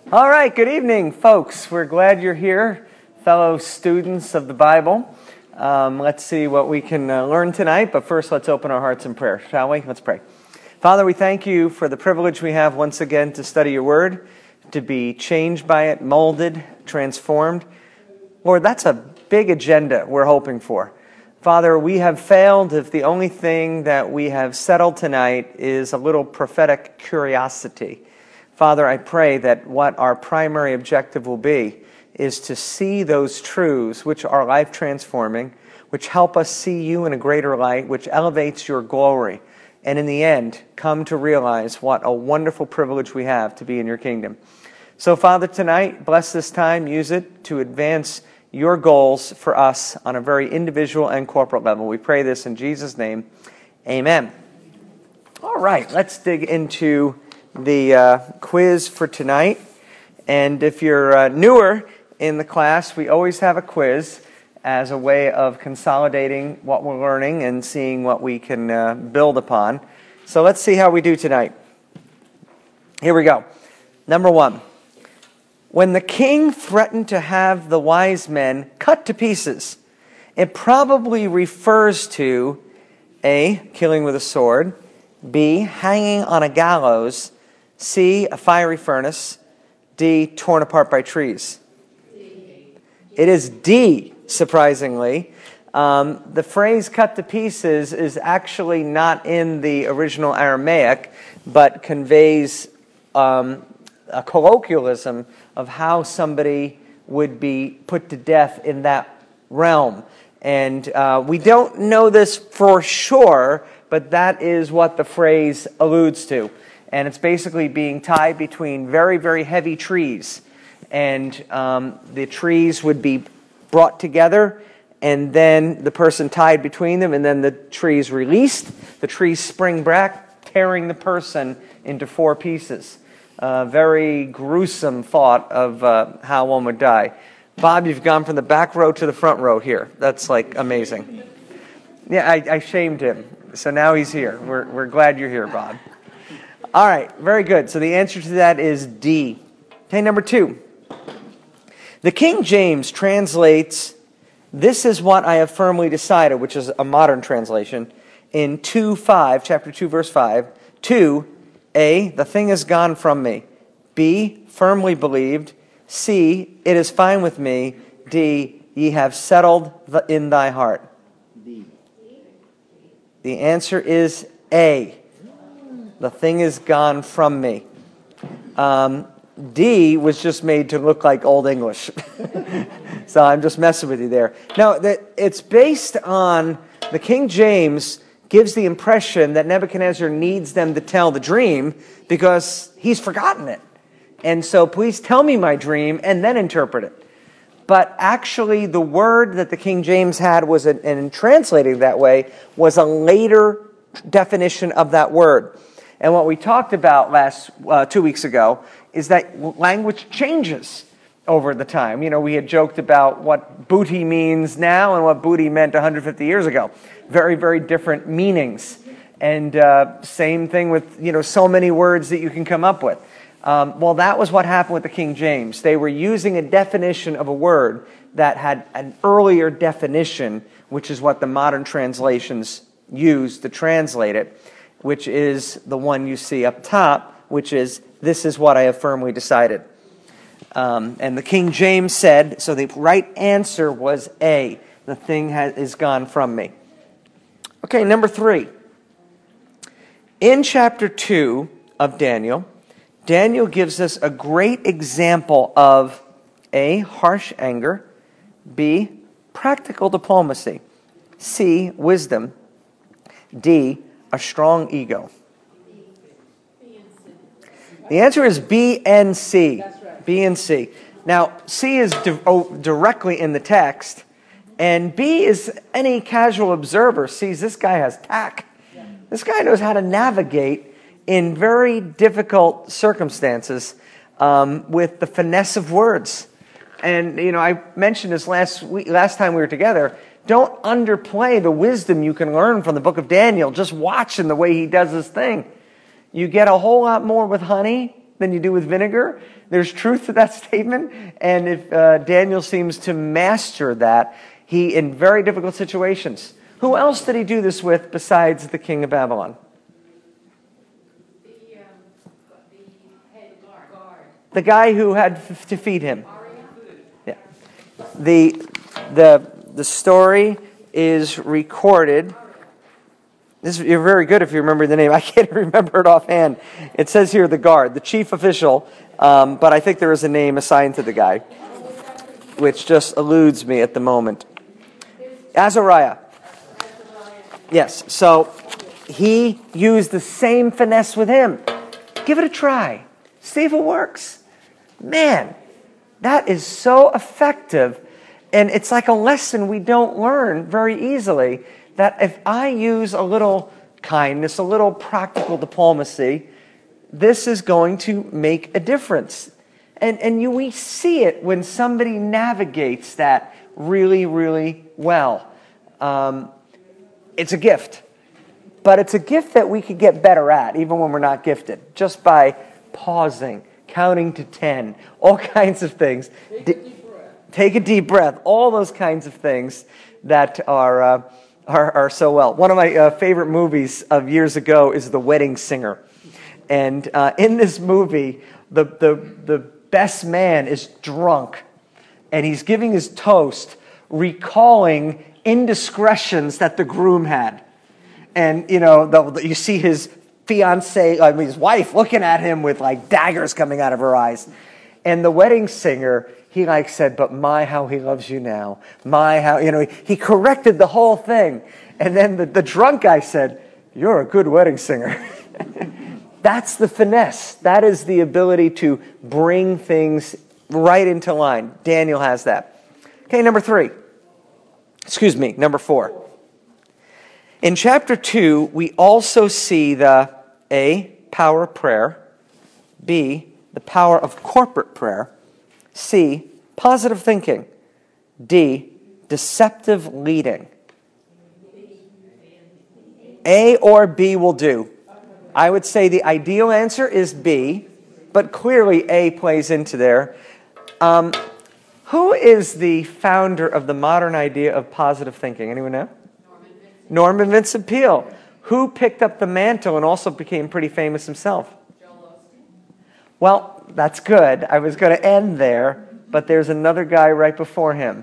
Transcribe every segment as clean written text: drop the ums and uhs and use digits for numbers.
All right, good evening, folks. We're glad you're here, fellow students of the Bible. Let's see what we can learn tonight, but first let's open our hearts in prayer, shall we? Let's pray. Father, we thank you for the privilege we have once again to study your word, to be changed by it, molded, transformed. Lord, that's a big agenda we're hoping for. Father, we have failed if the only thing that we have settled tonight is a little prophetic curiosity. Father, I pray that what our primary objective will be is to see those truths which are life-transforming, which help us see you in a greater light, which elevates your glory, and in the end, come to realize what a wonderful privilege we have to be in your kingdom. So, Father, tonight, bless this time, use it to advance your goals for us on a very individual and corporate level. We pray this in Jesus' name. Amen. All right, let's dig into the quiz for tonight. And if you're newer in the class, we always have a quiz as a way of consolidating what we're learning and seeing what we can build upon. So let's see how we do tonight. Here we go. Number 1. When the king threatened to have the wise men cut to pieces, it probably refers to A, killing with a sword, B, hanging on a gallows, C, a fiery furnace, D, torn apart by trees. It is D, surprisingly. The phrase cut to pieces is actually not in the original Aramaic, but conveys a colloquialism of how somebody would be put to death in that realm. And we don't know this for sure, but that is what the phrase alludes to. And it's basically being tied between very, very heavy trees. And the trees would be brought together, and then the person tied between them, and then the trees released. The trees spring back, tearing the person into 4 pieces. Very gruesome thought of how one would die. Bob, you've gone from the back row to the front row here. That's like amazing. Yeah, I shamed him. So now he's here. We're glad you're here, Bob. All right, very good. So the answer to that is D. Okay, number 2. The King James translates, "This is what I have firmly decided," which is a modern translation, in chapter 2, verse 5, to A, "The thing is gone from me," B, "firmly believed," C, "it is fine with me," D, "ye have settled in thy heart." D. The answer is A. The thing is gone from me. D was just made to look like Old English. So I'm just messing with you there. No, it's based on, the King James gives the impression that Nebuchadnezzar needs them to tell the dream because he's forgotten it. And so please tell me my dream and then interpret it. But actually the word that the King James had was, and in translating that way, was a later definition of that word. And what we talked about 2 weeks ago is that language changes over the time. You know, we had joked about what booty means now and what booty meant 150 years ago. Very, very different meanings. And same thing with, so many words that you can come up with. Well, that was what happened with the King James. They were using a definition of a word that had an earlier definition, which is what the modern translations use to translate it, which is the one you see up top, which is, "This is what I have firmly decided." And the King James said, so the right answer was A. The thing is gone from me. Okay, number 3. In chapter 2 of Daniel, Daniel gives us a great example of A, harsh anger, B, practical diplomacy, C, wisdom, D, a strong ego. The answer is B and C. That's right. B and C. Now, C is directly in the text, and B is, any casual observer sees this guy has tact. Yeah. This guy knows how to navigate in very difficult circumstances with the finesse of words. And, I mentioned this last time we were together. Don't underplay the wisdom you can learn from the book of Daniel. Just watching the way he does his thing. You get a whole lot more with honey than you do with vinegar. There's truth to that statement. And if Daniel seems to master that, he, in very difficult situations. Who else did he do this with besides the king of Babylon? The head guard. The guy who had to feed him. Yeah. The story is recorded. You're very good if you remember the name. I can't remember it offhand. It says here the guard, the chief official, but I think there is a name assigned to the guy, which just eludes me at the moment. Azariah. Yes, so he used the same finesse with him. Give it a try. See if it works. Man, that is so effective. And it's like a lesson we don't learn very easily, that if I use a little kindness, a little practical diplomacy, this is going to make a difference. And we see it when somebody navigates that really, really well. It's a gift. But it's a gift that we could get better at, even when we're not gifted, just by pausing, counting to 10, all kinds of things. Take a deep breath. All those kinds of things that are so well. One of my favorite movies of years ago is The Wedding Singer. And in this movie, the best man is drunk. And he's giving his toast, recalling indiscretions that the groom had. And, you see his his wife looking at him with like daggers coming out of her eyes. And the wedding singer, he said, but my, how he loves you now. My, how, he corrected the whole thing. And then the drunk guy said, you're a good wedding singer. That's the finesse. That is the ability to bring things right into line. Daniel has that. Okay, number 4. In chapter 2, we also see the A, power of prayer, B, the power of corporate prayer, C, positive thinking, D, deceptive leading. A or B will do. I would say the ideal answer is B, but clearly A plays into there. Who is the founder of the modern idea of positive thinking? Anyone know? Norman Vincent Peale. Who picked up the mantle and also became pretty famous himself? Joel Osteen. Well, that's good. I was going to end there, but there's another guy right before him.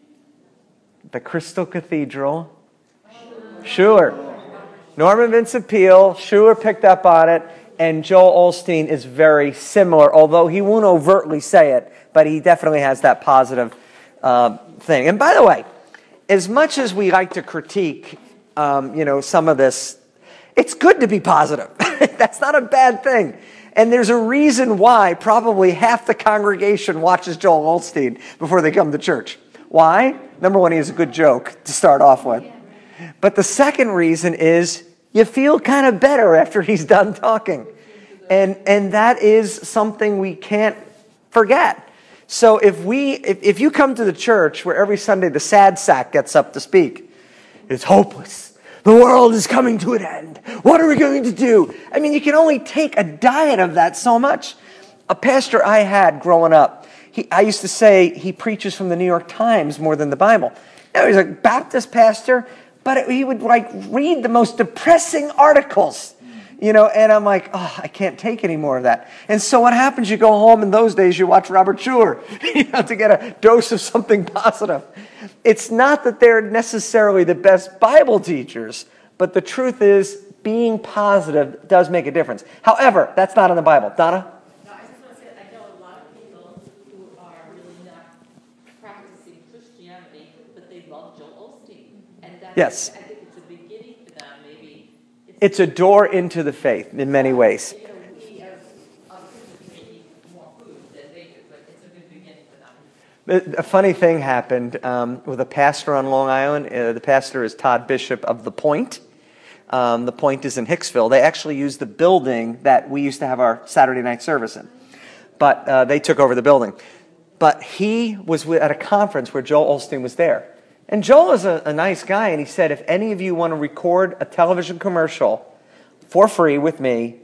The Crystal Cathedral. Schuller. Norman Vincent Peale. Schuller picked up on it, and Joel Osteen is very similar, although he won't overtly say it, but he definitely has that positive thing. And by the way, as much as we like to critique some of this, it's good to be positive. That's not a bad thing. And there's a reason why probably half the congregation watches Joel Osteen before they come to church. Why? Number one, he has a good joke to start off with. But the second reason is you feel kind of better after he's done talking. And that is something we can't forget. So if you come to the church where every Sunday the sad sack gets up to speak, it's hopeless. The world is coming to an end. What are we going to do? I mean, you can only take a diet of that so much. A pastor I had growing up, I used to say he preaches from the New York Times more than the Bible. Now, he's a Baptist pastor, but he would read the most depressing articles. And I'm like, I can't take any more of that. And so what happens? You go home in those days, you watch Robert Schuller, to get a dose of something positive. It's not that they're necessarily the best Bible teachers, but the truth is being positive does make a difference. However, that's not in the Bible. Donna? No, I just want to say, I know a lot of people who are really not practicing Christianity, but they love Joel Osteen. And Yes. I think it's a beginning for them, maybe. It's a door into the faith in many ways. We as Christians may eat more food than they do, but it's a good beginning for them. A funny thing happened with a pastor on Long Island. The pastor is Todd Bishop of The Point. The Point is in Hicksville. They actually used the building that we used to have our Saturday night service in. But they took over the building. But he was at a conference where Joel Osteen was there. And Joel is a nice guy, and he said, if any of you want to record a television commercial for free with me,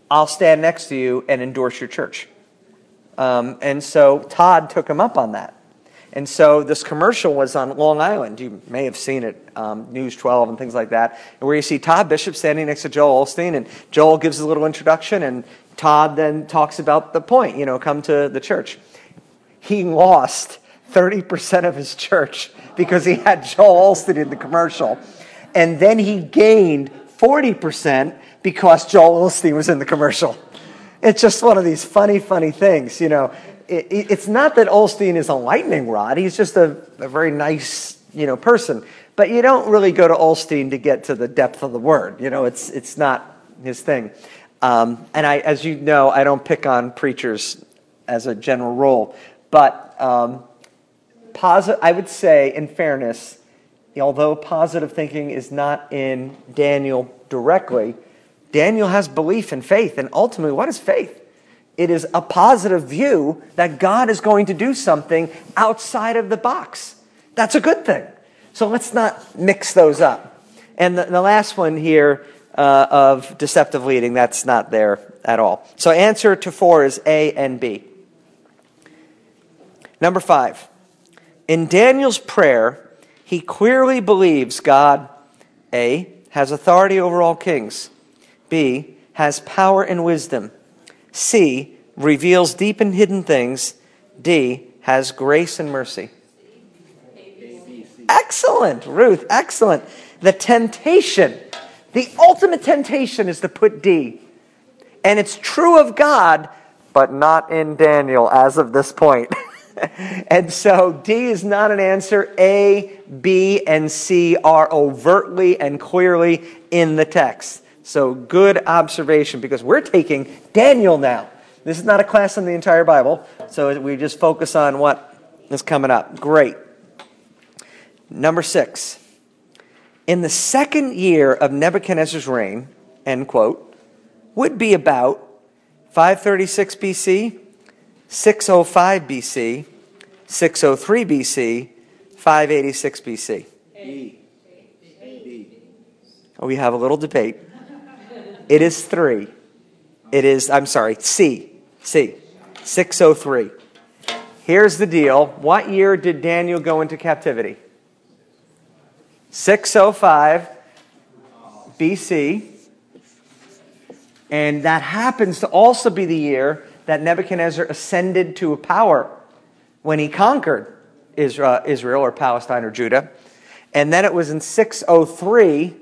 I'll stand next to you and endorse your church. And so Todd took him up on that. And so this commercial was on Long Island. You may have seen it, News 12 and things like that, where you see Todd Bishop standing next to Joel Osteen, and Joel gives a little introduction, and Todd then talks about the point, come to the church. He lost 30% of his church because he had Joel Osteen in the commercial. And then he gained 40% because Joel Osteen was in the commercial. It's just one of these funny things, It's not that Osteen is a lightning rod. He's just a very nice, person. But you don't really go to Osteen to get to the depth of the word. It's not his thing. And as you know, I don't pick on preachers as a general rule. But I would say, in fairness, although positive thinking is not in Daniel directly, Daniel has belief and faith. And ultimately, what is faith? It is a positive view that God is going to do something outside of the box. That's a good thing. So let's not mix those up. And the last one here of deceptive leading, that's not there at all. So answer to 4 is A and B. Number 5. In Daniel's prayer, he clearly believes God, A, has authority over all kings. B, has power and wisdom. C, reveals deep and hidden things. D, has grace and mercy. Excellent, Ruth, excellent. The temptation, the ultimate temptation is to put D. And it's true of God, but not in Daniel as of this point. And so D is not an answer. A, B, and C are overtly and clearly in the text. So good observation, because we're taking Daniel now. This is not a class on the entire Bible, so we just focus on what is coming up. Great. Number 6. In the second year of Nebuchadnezzar's reign, end quote, would be about 536 BC, 605 BC, 603 BC, 586 BC. We have a little debate. It is 3. C. 603. Here's the deal. What year did Daniel go into captivity? 605 BC. And that happens to also be the year that Nebuchadnezzar ascended to power when he conquered Israel or Palestine or Judah. And then it was in 603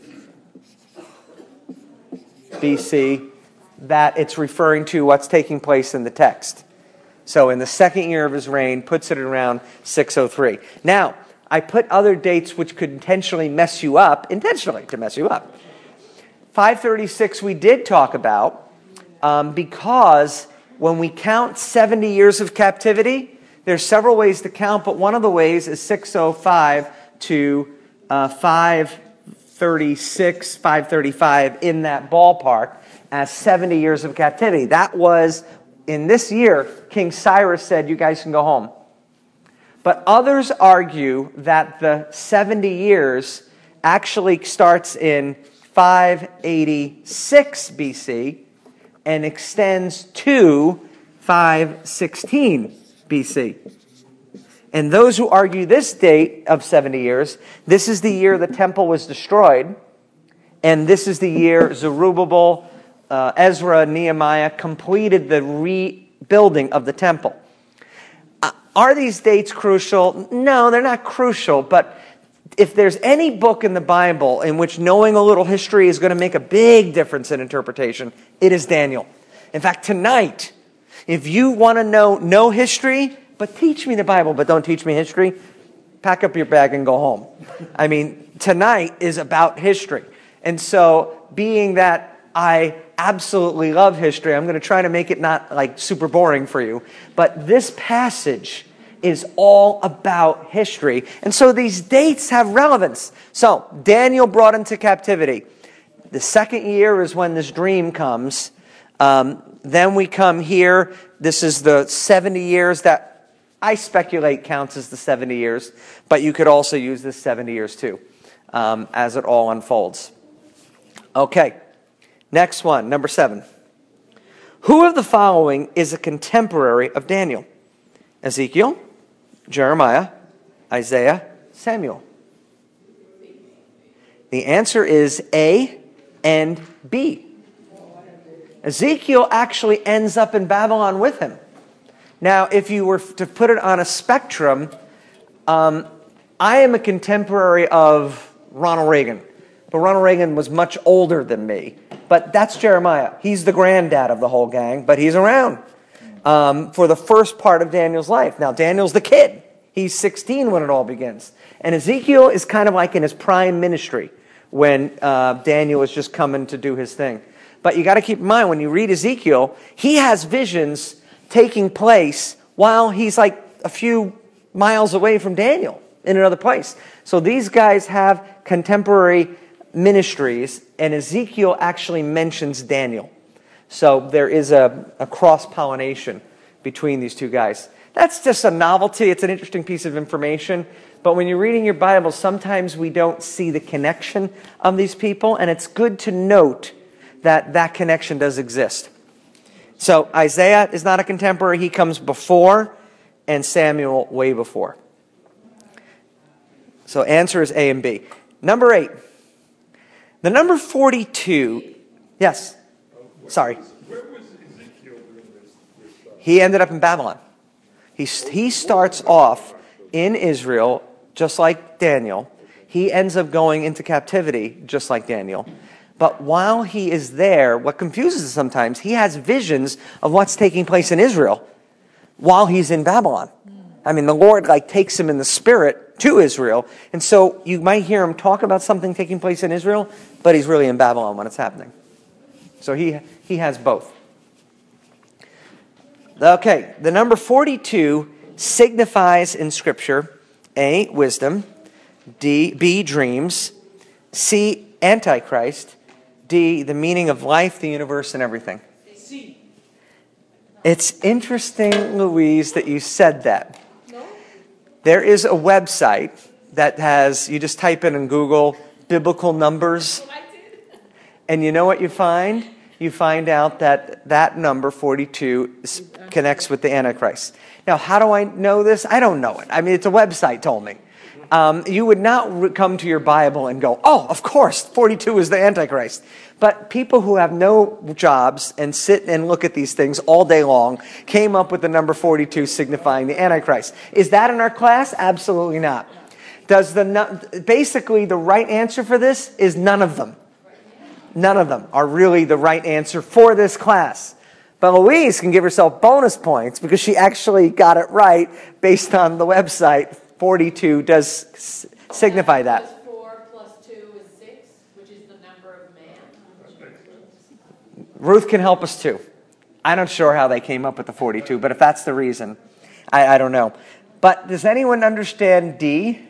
BC that it's referring to what's taking place in the text. So in the second year of his reign, puts it around 603. Now, I put other dates which could intentionally to mess you up. 536 we did talk about because when we count 70 years of captivity, there's several ways to count, but one of the ways is 605 to 536, 535 in that ballpark as 70 years of captivity. That was, in this year, King Cyrus said, you guys can go home. But others argue that the 70 years actually starts in 586 BC and extends to 516 BC. And those who argue this date of 70 years, this is the year the temple was destroyed, and this is the year Zerubbabel, Ezra, Nehemiah completed the rebuilding of the temple. Are these dates crucial? No, they're not crucial, but if there's any book in the Bible in which knowing a little history is going to make a big difference in interpretation, it is Daniel. In fact, tonight, if you want to know history, but teach me the Bible, but don't teach me history, pack up your bag and go home. I mean, tonight is about history. And so, being that I absolutely love history, I'm going to try to make it not like super boring for you. But this passage is all about history. And so these dates have relevance. So, Daniel brought into captivity. The second year is when this dream comes. Then we come here. This is the 70 years that I speculate counts as the 70 years. But you could also use this 70 years too, as it all unfolds. Okay, next one, number 7. Who of the following is a contemporary of Daniel? Ezekiel, Jeremiah, Isaiah, Samuel. The answer is A and B. Ezekiel actually ends up in Babylon with him. Now, if you were to put it on a spectrum, I am a contemporary of Ronald Reagan. But Ronald Reagan was much older than me. But that's Jeremiah. He's the granddad of the whole gang, but he's around for the first part of Daniel's life. Now, Daniel's the kid. He's 16 when it all begins. And Ezekiel is kind of like in his prime ministry when Daniel is just coming to do his thing. But you got to keep in mind, when you read Ezekiel, he has visions taking place while he's like a few miles away from Daniel in another place. So these guys have contemporary ministries, and Ezekiel actually mentions Daniel. So there is a cross-pollination between these two guys. That's just a novelty. It's an interesting piece of information. But when you're reading your Bible, sometimes we don't see the connection of these people, and it's good to note that that connection does exist. So Isaiah is not a contemporary. He comes before, and Samuel way before. So answer is A and B. Number 8. The number 42. Yes. Sorry. Where was Ezekiel during this He ended up in Babylon. He starts off in Israel, just like Daniel. He ends up going into captivity, just like Daniel. But while he is there, what confuses us sometimes, he has visions of what's taking place in Israel while he's in Babylon. I mean, the Lord takes him in the spirit to Israel. And so you might hear him talk about something taking place in Israel, but he's really in Babylon when it's happening. So he has both. Okay, the number 42 signifies in Scripture A, wisdom, B, dreams, C, Antichrist, D, the meaning of life, the universe, and everything. C. It's interesting, Louise, that you said that. No? There is a website that has, you just type in Google, biblical numbers. I did. And you know what you find? You find out that that number, 42, connects with the Antichrist. Now, how do I know this? I don't know it. I mean, it's a website told me. You would not come to your Bible and go, oh, of course, 42 is the Antichrist. But people who have no jobs and sit and look at these things all day long came up with the number 42 signifying the Antichrist. Is that in our class? Absolutely not. Basically, the right answer for this is none of them. None of them are really the right answer for this class. But Louise can give herself bonus points because she actually got it right based on the website. 42 does signify that. 4 plus 2 is 6, which is the number of man. Ruth can help us too. I'm not sure how they came up with the 42, but if that's the reason, I don't know. But does anyone understand D?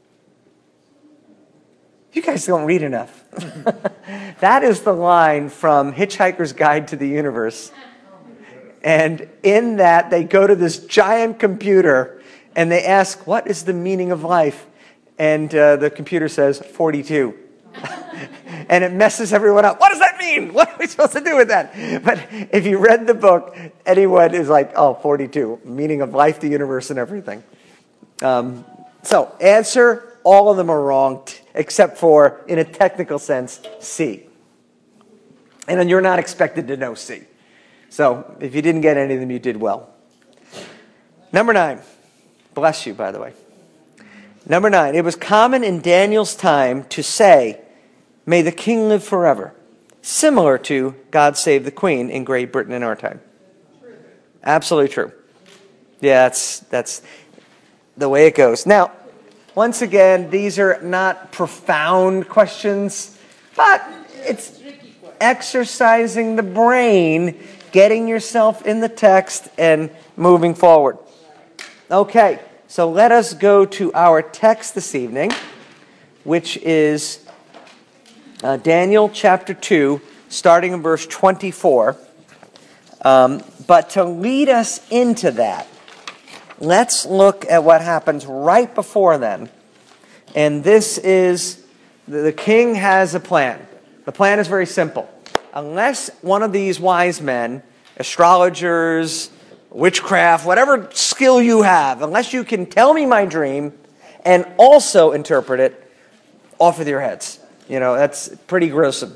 You guys don't read enough. That is the line from Hitchhiker's Guide to the Universe. And in that, they go to this giant computer and they ask, what is the meaning of life? And the computer says, 42. And it messes everyone up. What does that mean? What are we supposed to do with that? But if you read the book, anyone is like, oh, 42. Meaning of life, the universe, and everything. So, answer, all of them are wrong, except for, in a technical sense, C. And then you're not expected to know C. So, if you didn't get any of them, you did well. Number 9. Bless you, by the way. Number 9. It was common in Daniel's time to say, may the king live forever. Similar to God Save the Queen in Great Britain in our time. True. Absolutely true. Yeah, that's the way it goes. Now, once again, these are not profound questions, but it's exercising the brain, getting yourself in the text, and moving forward. Okay, so let us go to our text this evening, which is Daniel chapter 2, starting in verse 24. But to lead us into that, let's look at what happens right before then. And this is, the king has a plan. The plan is very simple. Unless one of these wise men astrologers, witchcraft, whatever skill you have, unless you can tell me my dream and also interpret it, off with your heads. That's pretty gruesome.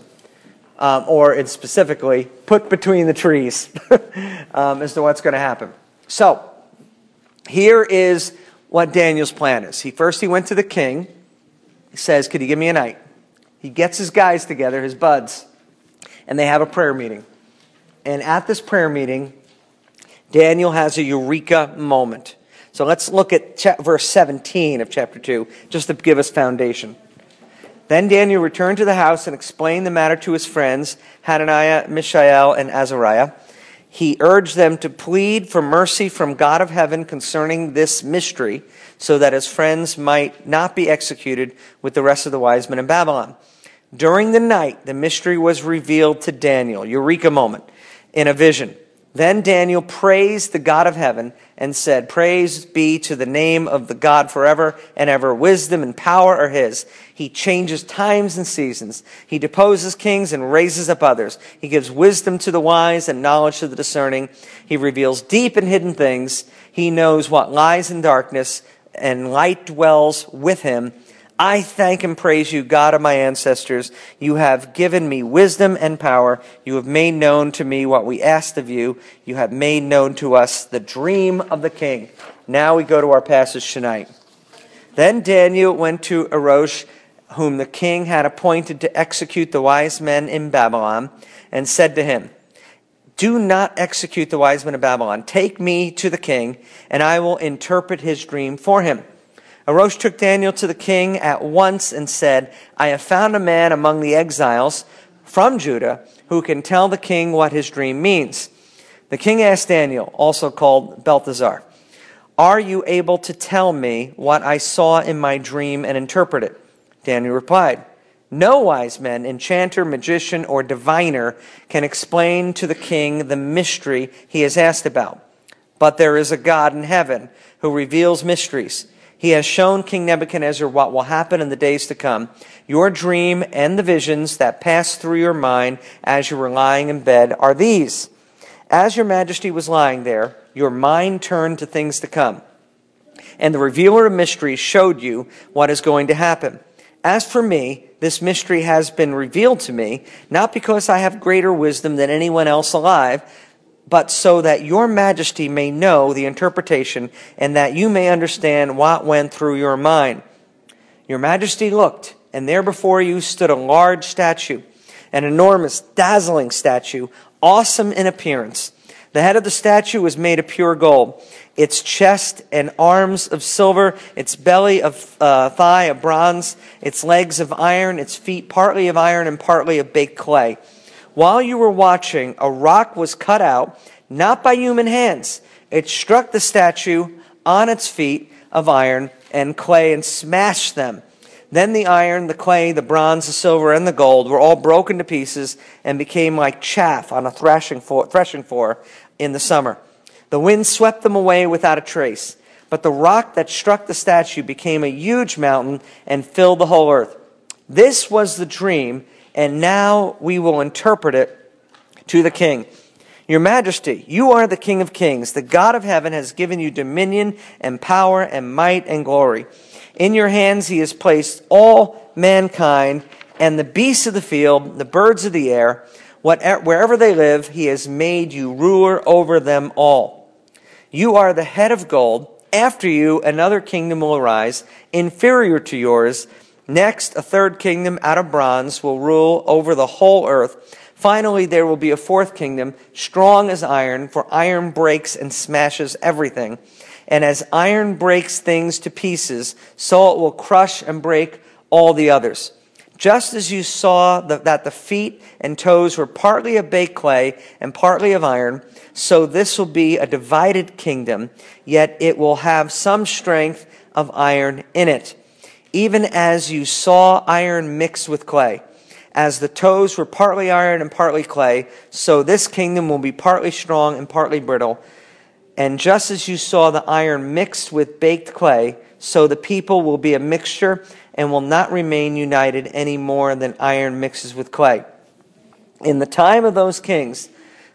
Or it's specifically put between the trees as to what's going to happen. So, here is what Daniel's plan is. First he went to the king. He says, could you give me a night? He gets his guys together, his buds, and they have a prayer meeting. And at this prayer meeting, Daniel has a eureka moment. So let's look at verse 17 of chapter 2, just to give us foundation. Then Daniel returned to the house and explained the matter to his friends, Hananiah, Mishael, and Azariah. He urged them to plead for mercy from God of heaven concerning this mystery, so that his friends might not be executed with the rest of the wise men in Babylon. During the night, the mystery was revealed to Daniel, eureka moment, in a vision. Then Daniel praised the God of heaven and said, praise be to the name of the God forever and ever. Wisdom and power are his. He changes times and seasons. He deposes kings and raises up others. He gives wisdom to the wise and knowledge to the discerning. He reveals deep and hidden things. He knows what lies in darkness, and light dwells with him. I thank and praise you, God of my ancestors. You have given me wisdom and power. You have made known to me what we asked of you. You have made known to us the dream of the king. Now we go to our passage tonight. Then Daniel went to Arosh, whom the king had appointed to execute the wise men in Babylon, and said to him, do not execute the wise men of Babylon. Take me to the king, and I will interpret his dream for him. Arosh took Daniel to the king at once and said, I have found a man among the exiles from Judah who can tell the king what his dream means. The king asked Daniel, also called Belteshazzar, are you able to tell me what I saw in my dream and interpret it? Daniel replied, no wise man, enchanter, magician, or diviner can explain to the king the mystery he has asked about. But there is a God in heaven who reveals mysteries. He has shown King Nebuchadnezzar what will happen in the days to come. Your dream and the visions that pass through your mind as you were lying in bed are these. As your majesty was lying there, your mind turned to things to come. And the revealer of mysteries showed you what is going to happen. As for me, this mystery has been revealed to me, not because I have greater wisdom than anyone else alive, but so that your majesty may know the interpretation and that you may understand what went through your mind. Your majesty looked, and there before you stood a large statue, an enormous, dazzling statue, awesome in appearance. The head of the statue was made of pure gold, its chest and arms of silver, its belly of thigh of bronze, its legs of iron, its feet partly of iron and partly of baked clay. While you were watching, a rock was cut out, not by human hands. It struck the statue on its feet of iron and clay and smashed them. Then the iron, the clay, the bronze, the silver, and the gold were all broken to pieces and became like chaff on a threshing floor in the summer. The wind swept them away without a trace. But the rock that struck the statue became a huge mountain and filled the whole earth. This was the dream, and now we will interpret it to the king. Your majesty, you are the King of kings. The God of heaven has given you dominion and power and might and glory. In your hands he has placed all mankind and the beasts of the field, the birds of the air. Wherever they live, he has made you ruler over them all. You are the head of gold. After you, another kingdom will arise, inferior to yours. Next, a third kingdom out of bronze will rule over the whole earth. Finally, there will be a fourth kingdom, strong as iron, for iron breaks and smashes everything. And as iron breaks things to pieces, so it will crush and break all the others. Just as you saw that the feet and toes were partly of baked clay and partly of iron, so this will be a divided kingdom, yet it will have some strength of iron in it. Even as you saw iron mixed with clay. As the toes were partly iron and partly clay, so this kingdom will be partly strong and partly brittle. And just as you saw the iron mixed with baked clay, so the people will be a mixture and will not remain united any more than iron mixes with clay. In the time of those kings,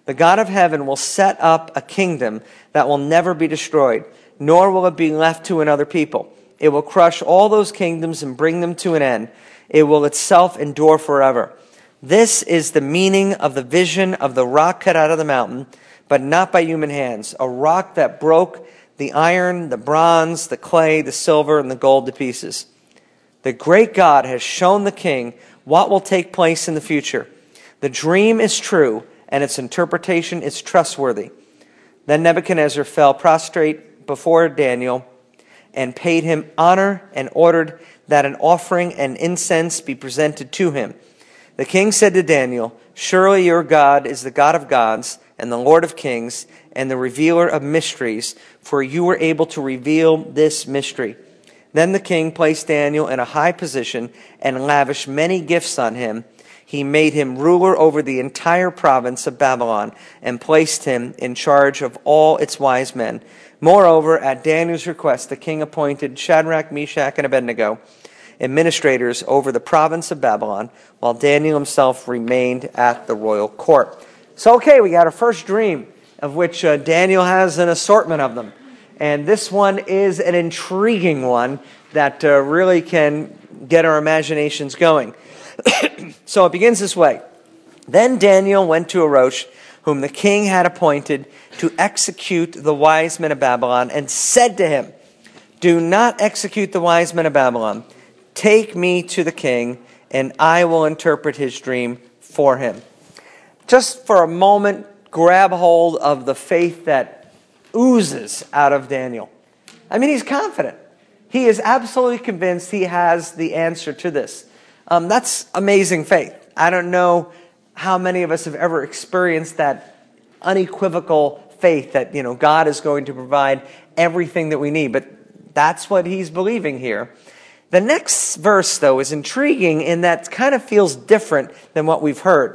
The God of heaven will set up a kingdom that will never be destroyed, nor will it be left to another people. It will crush all those kingdoms and bring them to an end. It will itself endure forever. This is the meaning of the vision of the rock cut out of the mountain, but not by human hands, a rock that broke the iron, the bronze, the clay, the silver, and the gold to pieces. The great God has shown the king what will take place in the future. The dream is true, and its interpretation is trustworthy. Then Nebuchadnezzar fell prostrate before Daniel and paid him honor and ordered that an offering and incense be presented to him. The king said to Daniel, "Surely your God is the God of gods and the Lord of kings and the revealer of mysteries, for you were able to reveal this mystery." Then the king placed Daniel in a high position and lavished many gifts on him. He made him ruler over the entire province of Babylon and placed him in charge of all its wise men. Moreover, at Daniel's request, the king appointed Shadrach, Meshach, and Abednego administrators over the province of Babylon, while Daniel himself remained at the royal court. So, okay, we got our first dream, of which Daniel has an assortment of them. And this one is an intriguing one that really can get our imaginations going. So it begins this way. Then Daniel went to Arosh, whom the king had appointed to execute the wise men of Babylon, and said to him, "Do not execute the wise men of Babylon. Take me to the king, and I will interpret his dream for him." Just for a moment, grab hold of the faith that oozes out of Daniel. I mean, he's confident. He is absolutely convinced he has the answer to this. That's amazing faith. I don't know how many of us have ever experienced that unequivocal faith that, God is going to provide everything that we need. But that's what he's believing here. The next verse, though, is intriguing in that it kind of feels different than what we've heard.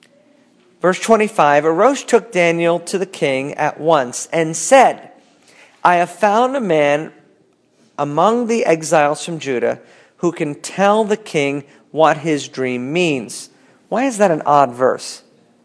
Verse 25, Arosh took Daniel to the king at once and said, "I have found a man among the exiles from Judah who can tell the king what his dream means." Why is that an odd verse?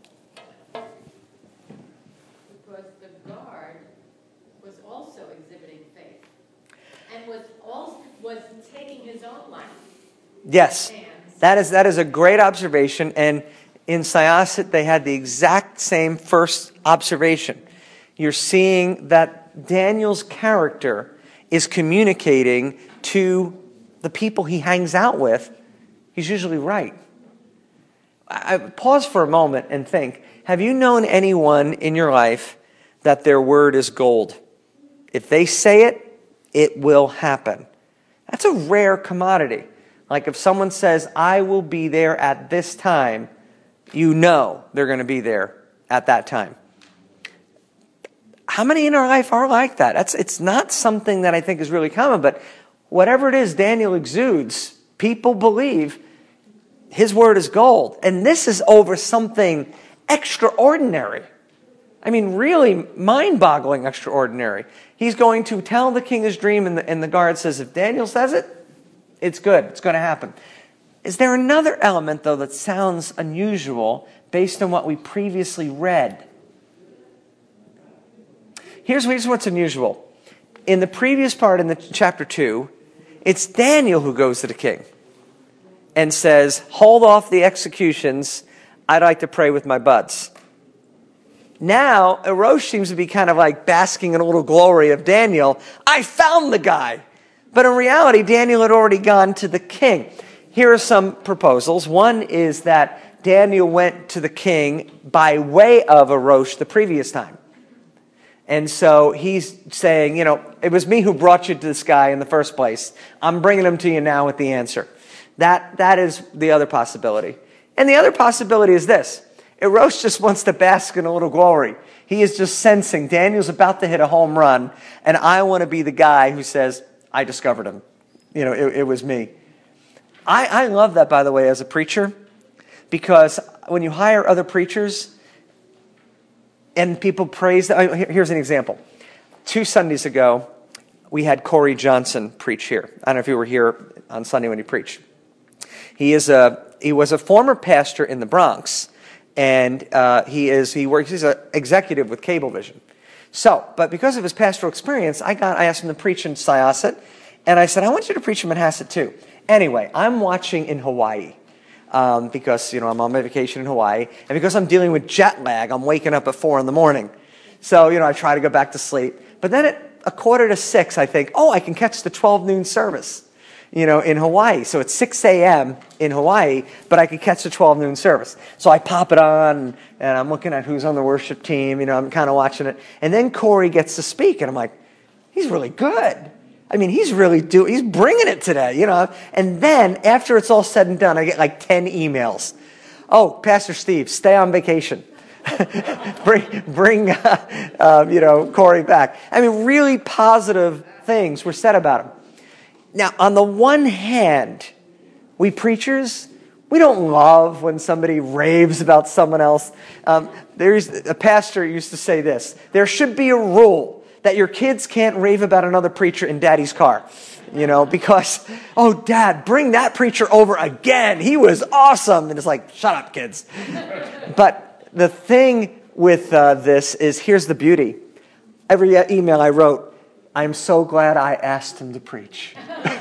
Because the guard was also exhibiting faith and was taking his own life. Yes, that is a great observation. And in Syosset, they had the exact same first observation. You're seeing that Daniel's character is communicating to the people he hangs out with. He's usually right. I pause for a moment and think, have you known anyone in your life that their word is gold? If they say it, it will happen. That's a rare commodity. Like if someone says, "I will be there at this time," you know they're going to be there at that time. How many in our life are like that? It's not something that I think is really common, but whatever it is Daniel exudes, people believe his word is gold. And this is over something extraordinary. I mean, really mind-boggling extraordinary. He's going to tell the king his dream, and the guard says, if Daniel says it, it's good. It's going to happen. Is there another element, though, that sounds unusual based on what we previously read? Here's what's unusual. In the previous part in the chapter 2, it's Daniel who goes to the king and says, "Hold off the executions. I'd like to pray with my buds." Now, Arosh seems to be kind of like basking in a little glory of Daniel. I found the guy. But in reality, Daniel had already gone to the king. Here are some proposals. One is that Daniel went to the king by way of Arosh the previous time. And so he's saying, it was me who brought you to this guy in the first place. I'm bringing him to you now with the answer. That is the other possibility. And the other possibility is this. Arosh just wants to bask in a little glory. He is just sensing Daniel's about to hit a home run, and I want to be the guy who says, I discovered him. It was me. I love that, by the way, as a preacher, because when you hire other preachers and people praise them, here's an example. 2 Sundays ago, we had Corey Johnson preach here. I don't know if you were here on Sunday when he preached. He was a former pastor in the Bronx, and he works. He's an executive with Cablevision. So, but because of his pastoral experience, I asked him to preach in Syosset, and I said, I want you to preach in Manhasset too. Anyway, I'm watching in Hawaii because I'm on my vacation in Hawaii, and because I'm dealing with jet lag, I'm waking up at 4 a.m. So I try to go back to sleep. But then at 5:45, I think, I can catch the 12 noon service. In Hawaii. So it's 6 a.m. in Hawaii, but I could catch the 12 noon service. So I pop it on, and I'm looking at who's on the worship team. I'm kind of watching it. And then Corey gets to speak, and I'm like, he's really good. I mean, he's bringing it today, And then, after it's all said and done, I get like 10 emails. Oh, Pastor Steve, stay on vacation. bring Corey back. I mean, really positive things were said about him. Now, on the one hand, we preachers, we don't love when somebody raves about someone else. There's a pastor used to say this: there should be a rule that your kids can't rave about another preacher in daddy's car. Because, Dad, bring that preacher over again. He was awesome. And it's like, shut up, kids. But the thing with this is, here's the beauty. Every email I wrote, I'm so glad I asked him to preach.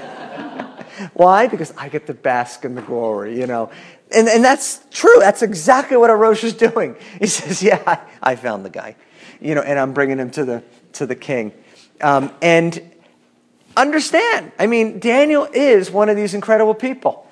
Why? Because I get to bask in the glory, And that's true. That's exactly what Arosh is doing. He says, yeah, I found the guy, and I'm bringing him to the king. And understand, I mean, Daniel is one of these incredible people.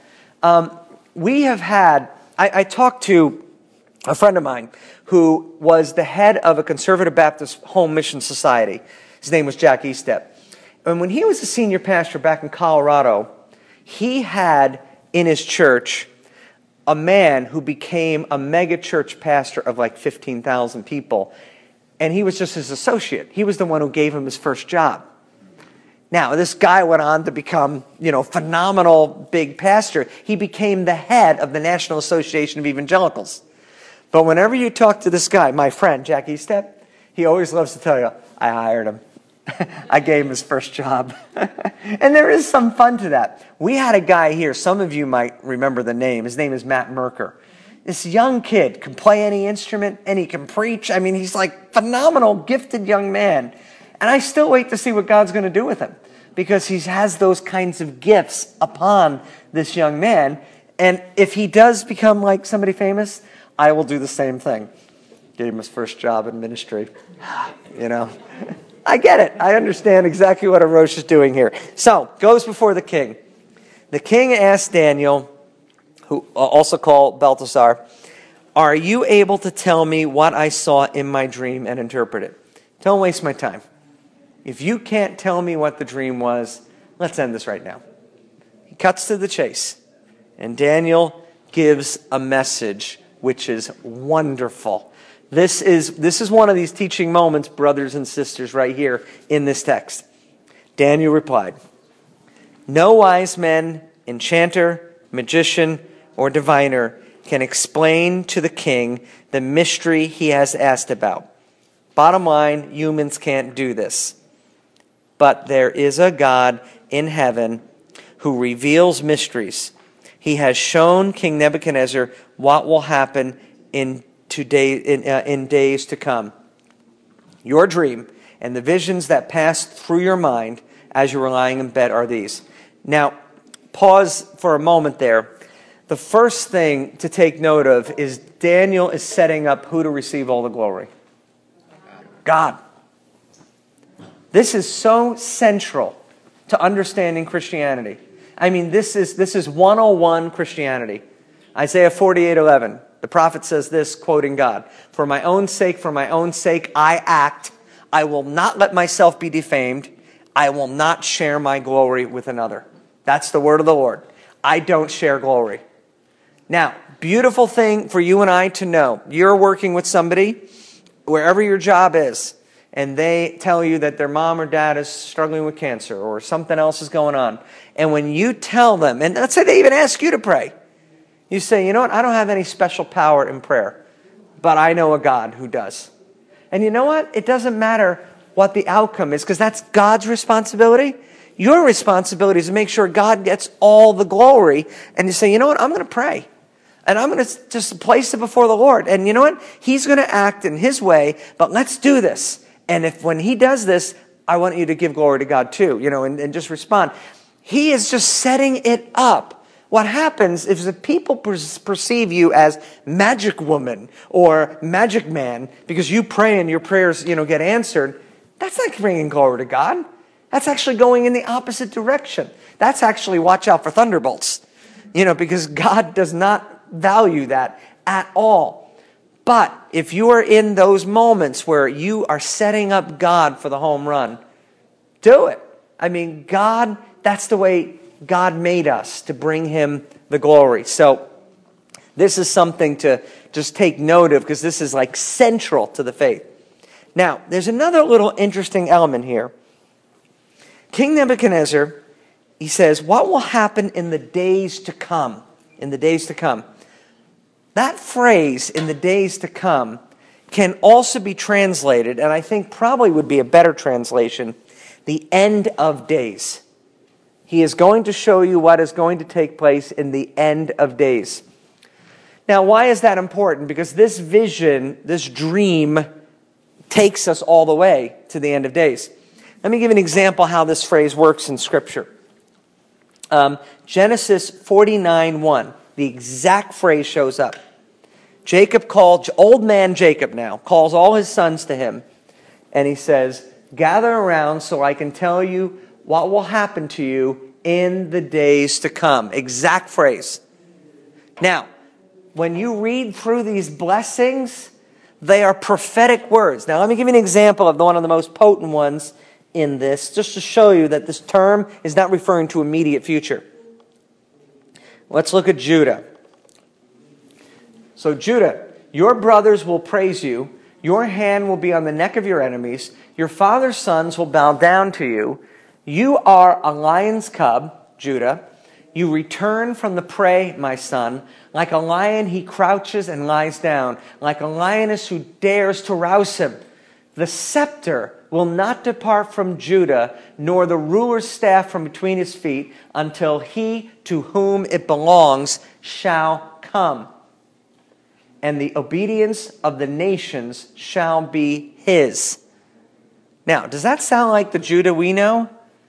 We have had, I talked to a friend of mine who was the head of a conservative Baptist home mission society. His name was Jack Estep. And when he was a senior pastor back in Colorado, he had in his church a man who became a mega church pastor of like 15,000 people. And he was just his associate. He was the one who gave him his first job. Now, this guy went on to become, phenomenal big pastor. He became the head of the National Association of Evangelicals. But whenever you talk to this guy, my friend, Jack Estep, he always loves to tell you, I hired him. I gave him his first job. And there is some fun to that. We had a guy here, some of you might remember the name. His name is Matt Merker. This young kid can play any instrument and he can preach. I mean, he's like phenomenal, gifted young man. And I still wait to see what God's going to do with him, because he has those kinds of gifts upon this young man. And if he does become like somebody famous, I will do the same thing. Gave him his first job in ministry. I get it. I understand exactly what Arosh is doing here. So, goes before the king. The king asked Daniel, who also called Belteshazzar, are you able to tell me what I saw in my dream and interpret it? Don't waste my time. If you can't tell me what the dream was, let's end this right now. He cuts to the chase. And Daniel gives a message which is wonderful. This is one of these teaching moments, brothers and sisters, right here in this text. Daniel replied, no wise man, enchanter, magician, or diviner can explain to the king the mystery he has asked about. Bottom line, humans can't do this. But there is a God in heaven who reveals mysteries. He has shown King Nebuchadnezzar what will happen in days to come. Your dream and the visions that passed through your mind as you were lying in bed are these. Now, pause for a moment there. The first thing to take note of is Daniel is setting up who to receive all the glory. God. This is so central to understanding Christianity. I mean, this is 101 Christianity. Isaiah 48:11. The prophet says this, quoting God, for my own sake, I act. I will not let myself be defamed. I will not share my glory with another. That's the word of the Lord. I don't share glory. Now, beautiful thing for you and I to know. You're working with somebody, wherever your job is, and they tell you that their mom or dad is struggling with cancer or something else is going on. And when you tell them, and let's say they even ask you to pray, you say, you know what, I don't have any special power in prayer, but I know a God who does. And you know what? It doesn't matter what the outcome is, because that's God's responsibility. Your responsibility is to make sure God gets all the glory. And you say, you know what, I'm going to pray. And I'm going to just place it before the Lord. And you know what? He's going to act in his way, but let's do this. And if when he does this, I want you to give glory to God too, and just respond. He is just setting it up. What happens is if people perceive you as magic woman or magic man because you pray and your prayers, get answered, that's not bringing glory to God. That's actually going in the opposite direction. That's actually watch out for thunderbolts, because God does not value that at all. But if you are in those moments where you are setting up God for the home run, do it. I mean, God, that's the way God made us, to bring him the glory. So this is something to just take note of, because this is like central to the faith. Now, there's another little interesting element here. King Nebuchadnezzar, he says, what will happen in the days to come? In the days to come. That phrase, in the days to come, can also be translated, and I think probably would be a better translation, the end of days. He is going to show you what is going to take place in the end of days. Now, why is that important? Because this vision, this dream, takes us all the way to the end of days. Let me give an example how this phrase works in Scripture. Genesis 49:1. The exact phrase shows up. Old man Jacob now, calls all his sons to him, and he says, gather around so I can tell you what will happen to you in the days to come. Exact phrase. Now, when you read through these blessings, they are prophetic words. Now, let me give you an example of one of the most potent ones in this, just to show you that this term is not referring to immediate future. Let's look at Judah. So Judah, your brothers will praise you. Your hand will be on the neck of your enemies. Your father's sons will bow down to you. You are a lion's cub, Judah. You return from the prey, my son. Like a lion, he crouches and lies down. Like a lioness who dares to rouse him. The scepter will not depart from Judah, nor the ruler's staff from between his feet, until he to whom it belongs shall come. And the obedience of the nations shall be his. Now, does that sound like the Judah we know?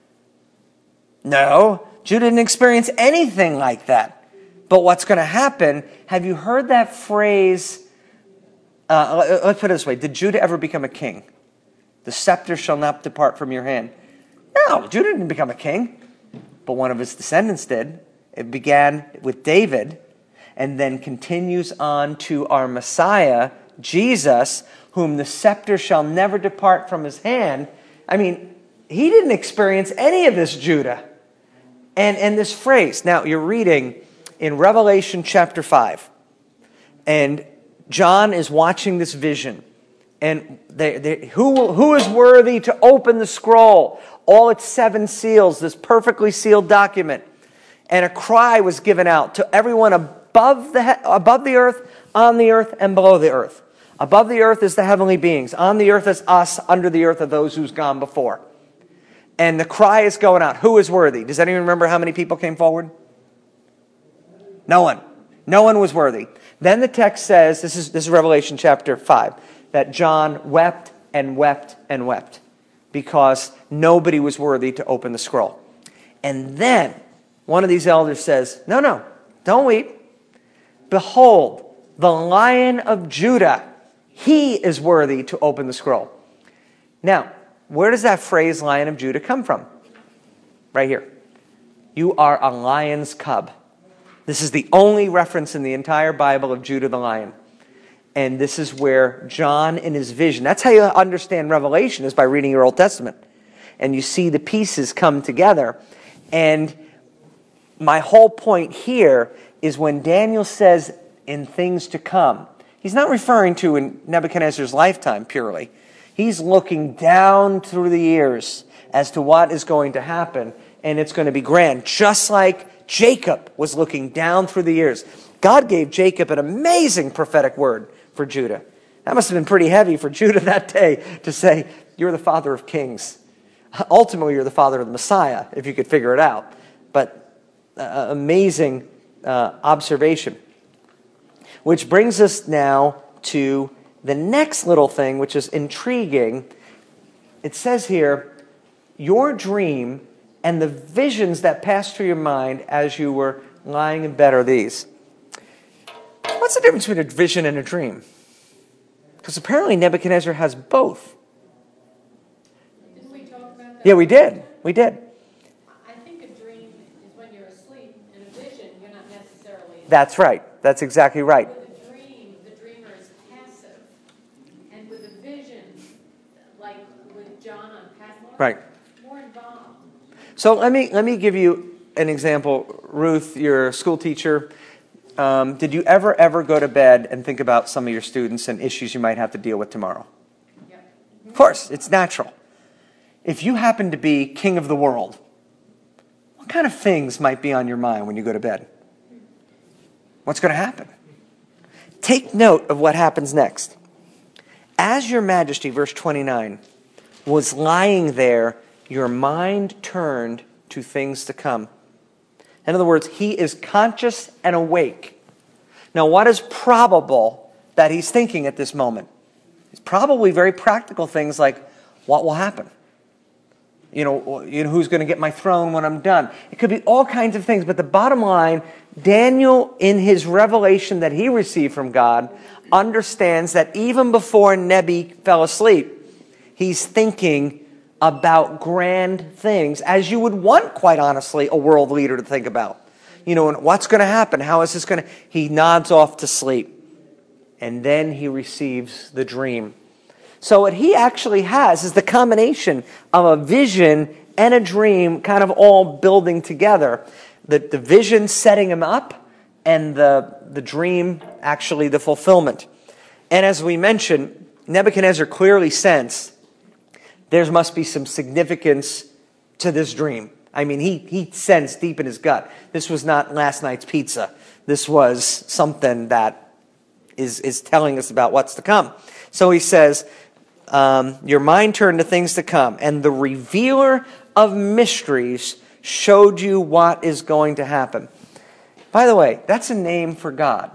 No. Judah didn't experience anything like that. But what's going to happen, have you heard that phrase? Let's put it this way. Did Judah ever become a king? The scepter shall not depart from your hand. No, Judah didn't become a king. But one of his descendants did. It began with David and then continues on to our Messiah, Jesus, whom the scepter shall never depart from his hand. I mean, he didn't experience any of this, Judah. And this phrase, now you're reading in Revelation chapter 5, and John is watching this vision. And who is worthy to open the scroll? All its 7 seals, this perfectly sealed document. And a cry was given out to everyone above the earth, on the earth, and below the earth. Above the earth is the heavenly beings. On the earth is us. Under the earth are those who's gone before. And the cry is going out. Who is worthy? Does anyone remember how many people came forward? No one. No one was worthy. Then the text says, this is Revelation chapter 5, that John wept and wept and wept because nobody was worthy to open the scroll. And then one of these elders says, no, don't weep. Behold, the Lion of Judah, he is worthy to open the scroll. Now, where does that phrase Lion of Judah come from? Right here. You are a lion's cub. This is the only reference in the entire Bible of Judah the lion. And this is where John in his vision, that's how you understand Revelation, is by reading your Old Testament. And you see the pieces come together. And my whole point here is when Daniel says in things to come, he's not referring to in Nebuchadnezzar's lifetime purely. He's looking down through the years as to what is going to happen, and it's going to be grand. Just like Jacob was looking down through the years. God gave Jacob an amazing prophetic word for Judah. That must have been pretty heavy for Judah that day to say, you're the father of kings. Ultimately, you're the father of the Messiah, if you could figure it out. But amazing observation. Which brings us now to the next little thing, which is intriguing. It says here, your dream and the visions that passed through your mind as you were lying in bed are these. What's the difference between a vision and a dream? Because apparently Nebuchadnezzar has both. Didn't we talk about that? Yeah, we did. We did. I think a dream is when you're asleep, and a vision, you're not necessarily. That's right. That's exactly right. With a dream, the dreamer is passive. And with a vision, like with John on Patmos, Right. more involved. So let me give you an example. Ruth, you're a school teacher. Did you ever go to bed and think about some of your students and issues you might have to deal with tomorrow? Yep. Of course, it's natural. If you happen to be king of the world, what kind of things might be on your mind when you go to bed? What's going to happen? Take note of what happens next. As your majesty, verse 29, was lying there, your mind turned to things to come. In other words, he is conscious and awake. Now, what is probable that he's thinking at this moment? It's probably very practical things like, what will happen? You know who's going to get my throne when I'm done? It could be all kinds of things, but the bottom line, Daniel, in his revelation that he received from God, understands that even before Nebi fell asleep, he's thinking about grand things, as you would want, quite honestly, a world leader to think about. You know, and what's going to happen? How is this going to... He nods off to sleep. And then he receives the dream. So what he actually has is the combination of a vision and a dream kind of all building together. The vision setting him up, and the dream actually the fulfillment. And as we mentioned, Nebuchadnezzar clearly sensed there must be some significance to this dream. I mean, he sensed deep in his gut. This was not last night's pizza. This was something that is telling us about what's to come. So he says, your mind turned to things to come, and the revealer of mysteries showed you what is going to happen. By the way, that's a name for God,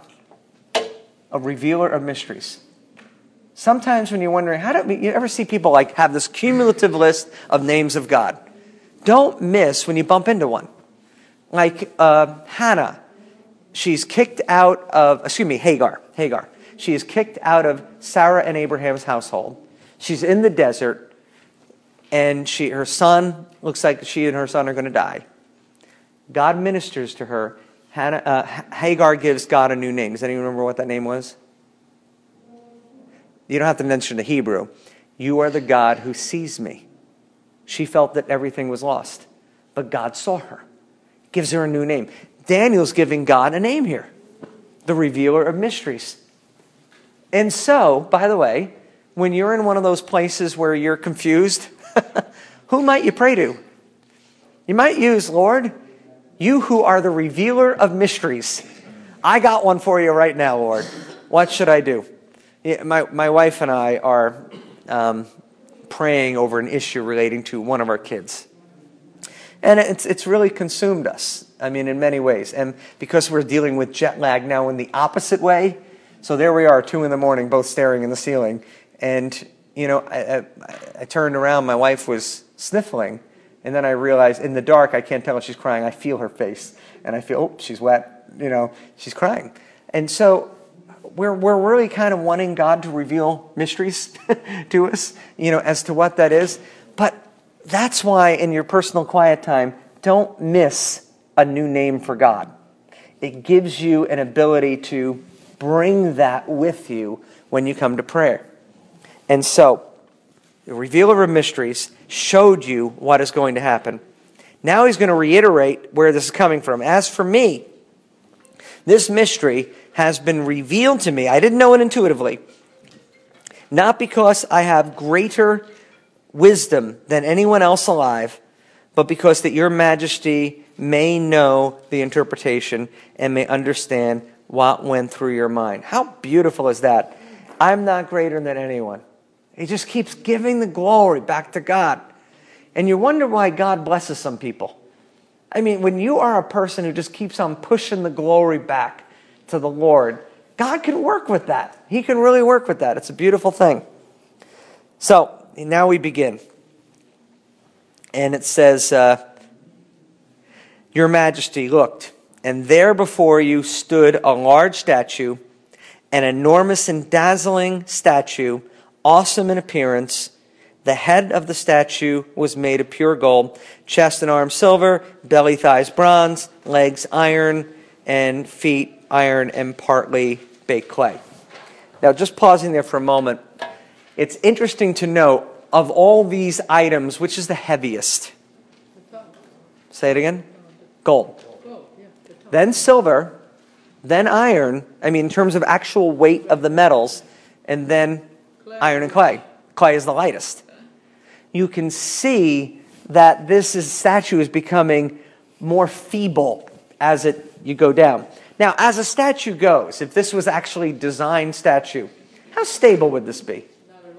a revealer of mysteries. Sometimes when you're wondering, you ever see people like have this cumulative list of names of God? Don't miss when you bump into one. Like Hannah, she's kicked out of, Hagar. She is kicked out of Sarah and Abraham's household. She's in the desert, and her son, looks like she and her son are going to die. God ministers to her. Hagar gives God a new name. Does anyone remember what that name was? You don't have to mention the Hebrew. You are the God who sees me. She felt that everything was lost, but God saw her. Gives her a new name. Daniel's giving God a name here, the revealer of mysteries. And so, by the way, when you're in one of those places where you're confused, who might you pray to? You might use, Lord, you who are the revealer of mysteries. I got one for you right now, Lord. What should I do? Yeah, my wife and I are praying over an issue relating to one of our kids. And it's really consumed us. I mean, in many ways. And because we're dealing with jet lag now in the opposite way, so there we are, 2 a.m, both staring in the ceiling. And, I turned around, my wife was sniffling, and then I realized in the dark, I can't tell if she's crying. I feel her face, and I feel, she's wet, she's crying. And so we're really kind of wanting God to reveal mysteries to us, as to what that is. But that's why in your personal quiet time, don't miss a new name for God. It gives you an ability to bring that with you when you come to prayer. And so, the revealer of mysteries showed you what is going to happen. Now he's going to reiterate where this is coming from. As for me, this mystery has been revealed to me. I didn't know it intuitively. Not because I have greater wisdom than anyone else alive, but because that your majesty may know the interpretation and may understand what went through your mind. How beautiful is that? I'm not greater than anyone. He just keeps giving the glory back to God. And you wonder why God blesses some people. I mean, when you are a person who just keeps on pushing the glory back to the Lord, God can work with that. He can really work with that. It's a beautiful thing. So, now we begin. And it says, Your Majesty looked, and there before you stood a large statue, an enormous and dazzling statue, awesome in appearance. The head of the statue was made of pure gold, chest and arms silver, belly, thighs bronze, legs iron, and feet iron and partly baked clay. Now, just pausing there for a moment, it's interesting to note, of all these items, which is the heaviest? Say it again. Gold. Then silver, then iron, in terms of actual weight of the metals, and then iron and clay. Clay is the lightest. You can see that this statue is becoming more feeble as you go down. Now, as a statue goes, if this was actually a designed statue, how stable would this be?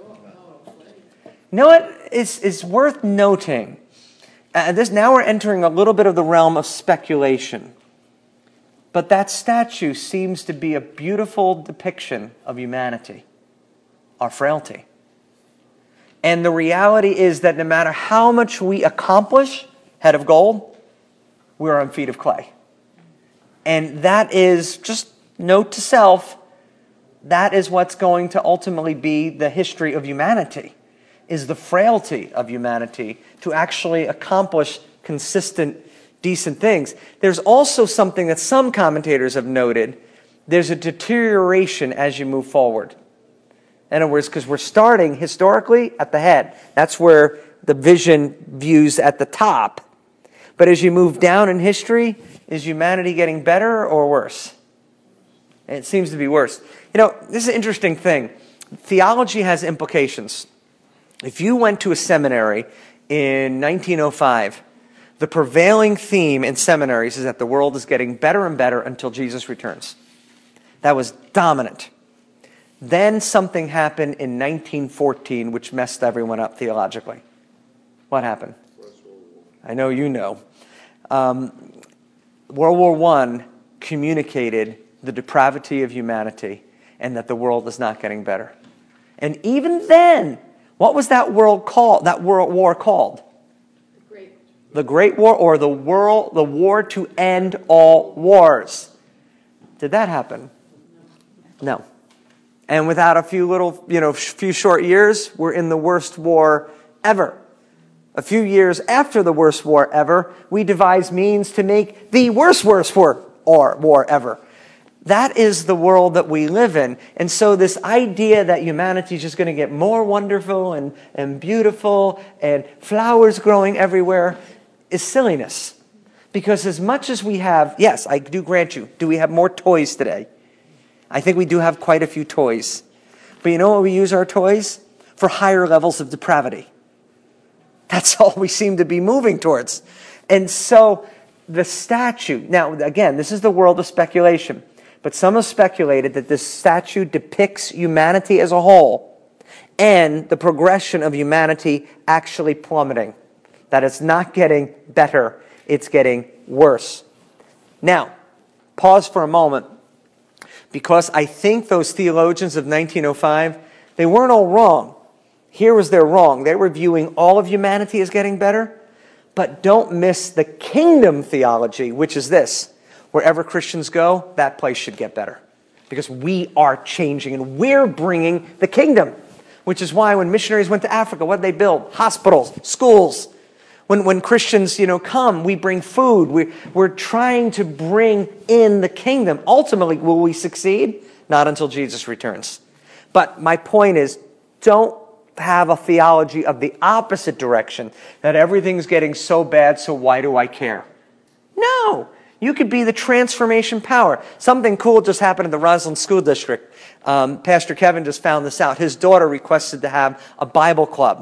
You know what? It's worth noting. Now we're entering a little bit of the realm of speculation. But that statue seems to be a beautiful depiction of humanity, our frailty. And the reality is that no matter how much we accomplish, head of gold, we're on feet of clay. And that is, just note to self, that is what's going to ultimately be the history of humanity, is the frailty of humanity to actually accomplish consistent, decent things. There's also something that some commentators have noted. There's a deterioration as you move forward. In other words, because we're starting historically at the head. That's where the vision views at the top. But as you move down in history, is humanity getting better or worse? And it seems to be worse. This is an interesting thing. Theology has implications. If you went to a seminary in 1905, the prevailing theme in seminaries is that the world is getting better and better until Jesus returns. That was dominant. Then something happened in 1914 which messed everyone up theologically. What happened? I know you know. World War I communicated the depravity of humanity and that the world is not getting better. And even then, what was that world war called? The Great War, or the war to end all wars. Did that happen? No. And without a few short years, we're in the worst war ever. A few years after the worst war ever, we devised means to make the worst war ever. That is the world that we live in. And so this idea that humanity is just going to get more wonderful and beautiful and flowers growing everywhere is silliness. Because as much as we have, yes, I do grant you, do we have more toys today? I think we do have quite a few toys. But you know what we use our toys? For higher levels of depravity. That's all we seem to be moving towards. And so the statue, now again, this is the world of speculation, but some have speculated that this statue depicts humanity as a whole and the progression of humanity actually plummeting. That it's not getting better, it's getting worse. Now, pause for a moment, because I think those theologians of 1905, they weren't all wrong. Here was their wrong. They were viewing all of humanity as getting better, but don't miss the kingdom theology, which is this: wherever Christians go, that place should get better, because we are changing and we're bringing the kingdom, which is why when missionaries went to Africa, what did they build? Hospitals, schools. When Christians, come, we bring food. We're trying to bring in the kingdom. Ultimately, will we succeed? Not until Jesus returns. But my point is, don't have a theology of the opposite direction, that everything's getting so bad, so why do I care? No. You could be the transformation power. Something cool just happened in the Roslyn School District. Pastor Kevin just found this out. His daughter requested to have a Bible club.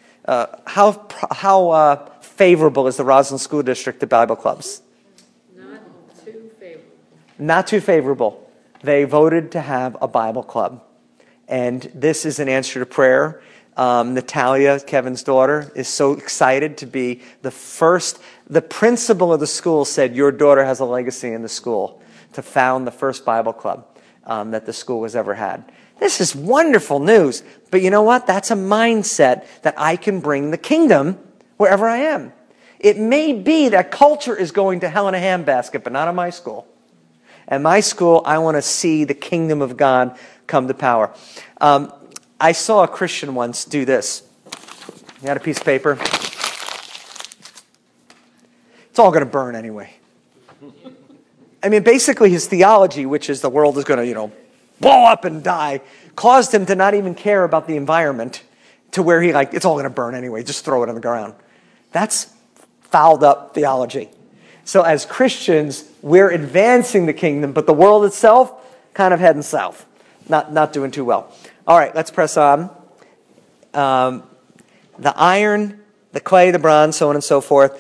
How favorable is the Roslyn School District to Bible clubs? Not too favorable. Not too favorable. They voted to have a Bible club. And this is an answer to prayer. Natalia, Kevin's daughter, is so excited to be the first. The principal of the school said, your daughter has a legacy in the school to found the first Bible club. that the school has ever had. This is wonderful news. But you know what? That's a mindset that I can bring the kingdom wherever I am. It may be that culture is going to hell in a handbasket, but not in my school. At my school, I want to see the kingdom of God come to power. I saw a Christian once do this. You got a piece of paper? It's all going to burn anyway. I mean, basically his theology, which is the world is going to, blow up and die, caused him to not even care about the environment to where he it's all going to burn anyway, just throw it on the ground. That's fouled up theology. So as Christians, we're advancing the kingdom, but the world itself kind of heading south. Not doing too well. All right, let's press on. The iron, the clay, the bronze, so on and so forth.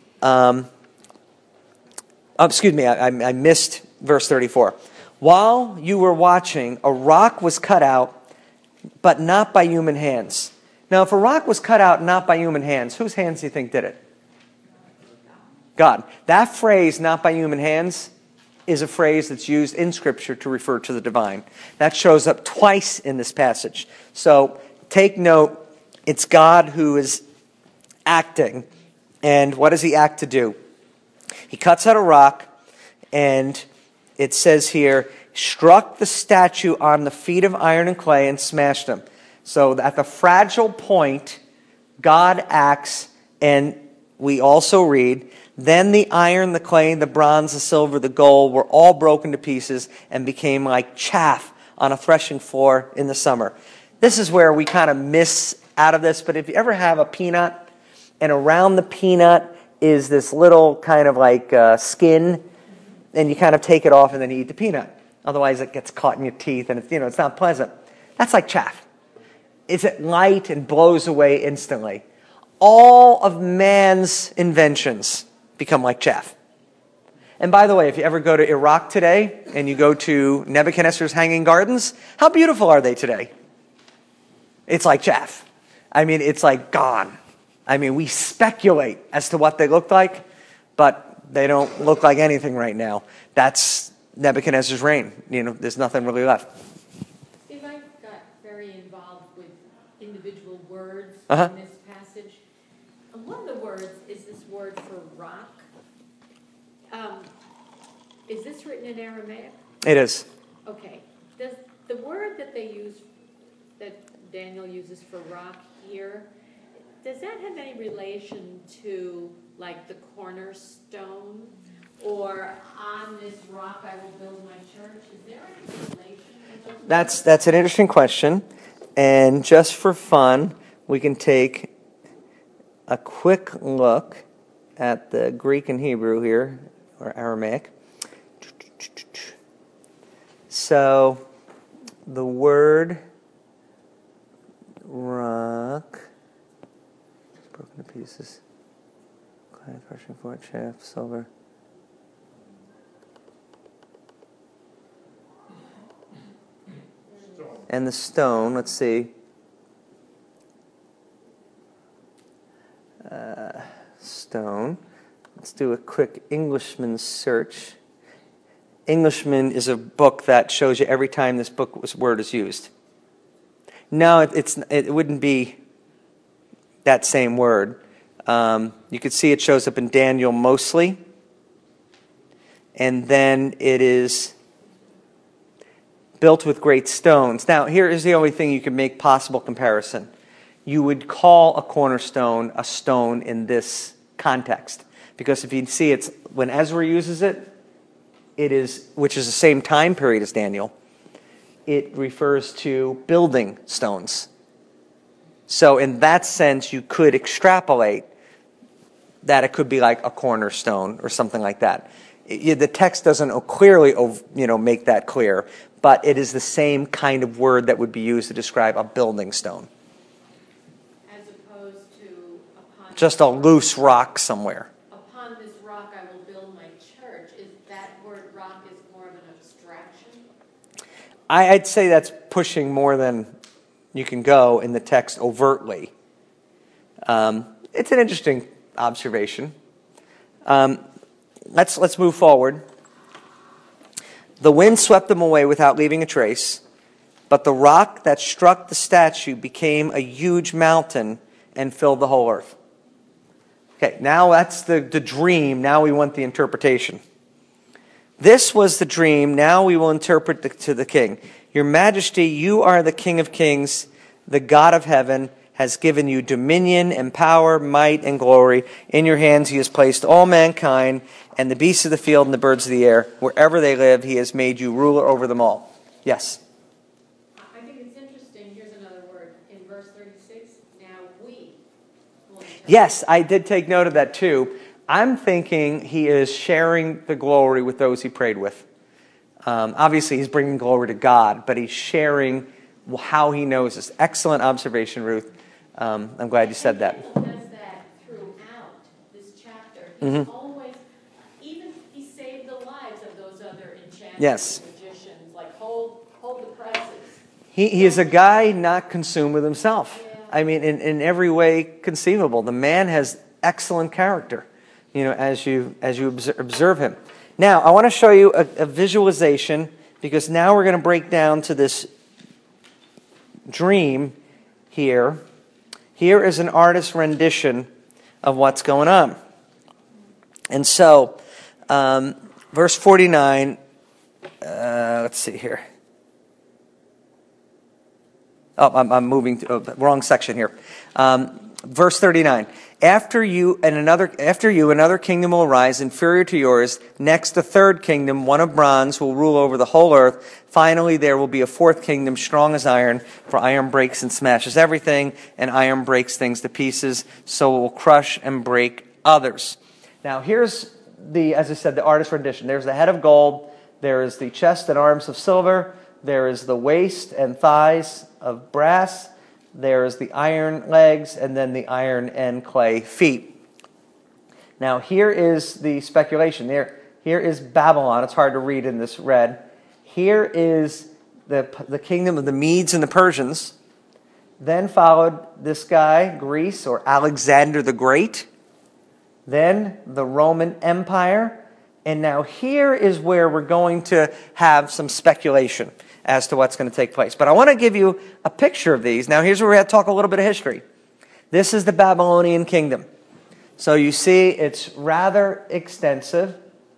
Excuse me, I missed verse 34. While you were watching, a rock was cut out, but not by human hands. Now, if a rock was cut out not by human hands, whose hands do you think did it? God. That phrase, not by human hands, is a phrase that's used in Scripture to refer to the divine. That shows up twice in this passage. So take note, it's God who is acting. And what does he act to do? He cuts out a rock, and it says here, struck the statue on the feet of iron and clay and smashed them. So at the fragile point, God acts, and we also read, then the iron, the clay, the bronze, the silver, the gold were all broken to pieces and became like chaff on a threshing floor in the summer. This is where we kind of miss out of this, but if you ever have a peanut, and around the peanut is this little kind of skin, and you kind of take it off and then you eat the peanut. Otherwise it gets caught in your teeth and it's not pleasant. That's like chaff. It's light and blows away instantly. All of man's inventions become like chaff. And by the way, if you ever go to Iraq today and you go to Nebuchadnezzar's Hanging Gardens, how beautiful are they today? It's like chaff. I mean, it's like gone. I mean, we speculate as to what they look like, but they don't look like anything right now. That's Nebuchadnezzar's reign. There's nothing really left. Steve, I got very involved with individual words in this passage. And one of the words is this word for rock. Is this written in Aramaic? It is. Okay. Does the word that they use, that Daniel uses for rock here, does that have any relation to like the cornerstone, or on this rock I will build my church? Is there any relation? That's an interesting question, and just for fun, we can take a quick look at the Greek and Hebrew here, or Aramaic. So the word rock, broken to pieces, clay, threshing floor, chaff, silver. And the stone, let's see. Stone. Let's do a quick Englishman search. Englishman is a book that shows you every time this word is used. No, it wouldn't be that same word. You could see it shows up in Daniel mostly. And then it is built with great stones. Now, here is the only thing you can make possible comparison. You would call a cornerstone a stone in this context. Because if you see it's when Ezra uses it, which is the same time period as Daniel, it refers to building stones. So in that sense, you could extrapolate that it could be like a cornerstone or something like that. The text doesn't clearly, make that clear, but it is the same kind of word that would be used to describe a building stone. As opposed to just a loose rock somewhere. Upon this rock I will build my church. Is that word rock is more of an abstraction? I'd say that's pushing more than you can go in the text overtly. It's an interesting observation. Let's move forward. The wind swept them away without leaving a trace, but the rock that struck the statue became a huge mountain and filled the whole earth. Okay, now that's the dream. Now we want the interpretation. This was the dream. Now we will interpret to the king. Your majesty, you are the King of kings. The God of heaven has given you dominion and power, might and glory. In your hands he has placed all mankind and the beasts of the field and the birds of the air. Wherever they live, he has made you ruler over them all. Yes? I think it's interesting. Here's another word. In verse 36, now we will interpret. Yes, I did take note of that too. I'm thinking he is sharing the glory with those he prayed with. Obviously, he's bringing glory to God, but he's sharing how he knows this. Excellent observation, Ruth. I'm glad you said that. He does that throughout this chapter. He's always, even he saved the lives of those other enchanters Yes. and magicians. Like hold the presses. He is a guy not consumed with himself. Yeah. I mean, in every way conceivable. The man has excellent character, as you observe him. Now, I want to show you a visualization, because now we're going to break down to this dream here. Here is an artist's rendition of what's going on. And so, verse 49, let's see here. Oh, I'm moving to wrong section here. Verse 39. After you, another kingdom will arise, inferior to yours. Next, a third kingdom, one of bronze, will rule over the whole earth. Finally, there will be a fourth kingdom, strong as iron, for iron breaks and smashes everything, and iron breaks things to pieces, so it will crush and break others. Now, here's as I said, the artist's rendition. There's the head of gold. There is the chest and arms of silver. There is the waist and thighs of brass. There is the iron legs, and then the iron and clay feet. Now, here is the speculation. Here is Babylon. It's hard to read in this red. Here is the kingdom of the Medes and the Persians. Then followed this guy, Greece, or Alexander the Great. Then the Roman Empire. And now here is where we're going to have some speculation as to what's going to take place. But I want to give you a picture of these. Now, here's where we have to talk a little bit of history. This is the Babylonian kingdom. So you see it's rather extensive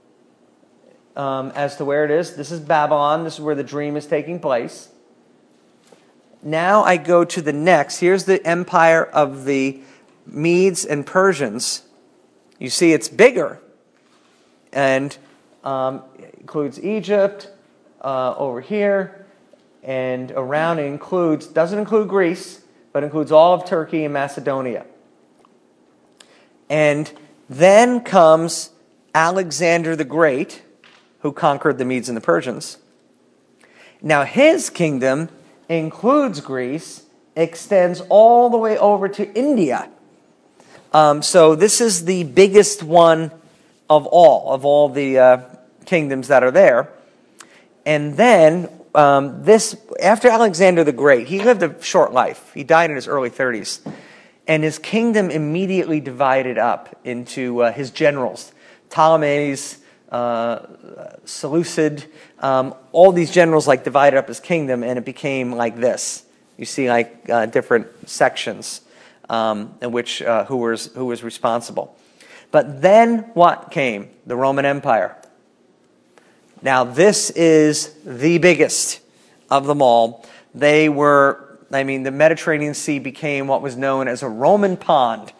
as to where it is. This is Babylon. This is where the dream is taking place. Now I go to the next. Here's the empire of the Medes and Persians. You see it's bigger and includes Egypt, over here, and around it doesn't include Greece, but includes all of Turkey and Macedonia. And then comes Alexander the Great, who conquered the Medes and the Persians. Now his kingdom includes Greece, extends all the way over to India. So this is the biggest one of all the kingdoms that are there. And then, after Alexander the Great, he lived a short life. He died in his early 30s. And his kingdom immediately divided up into his generals. Ptolemies, Seleucid, all these generals divided up his kingdom, and it became like this. You see different sections in which who was responsible. But then what came? The Roman Empire. Now, this is the biggest of them all. The Mediterranean Sea became what was known as a Roman pond.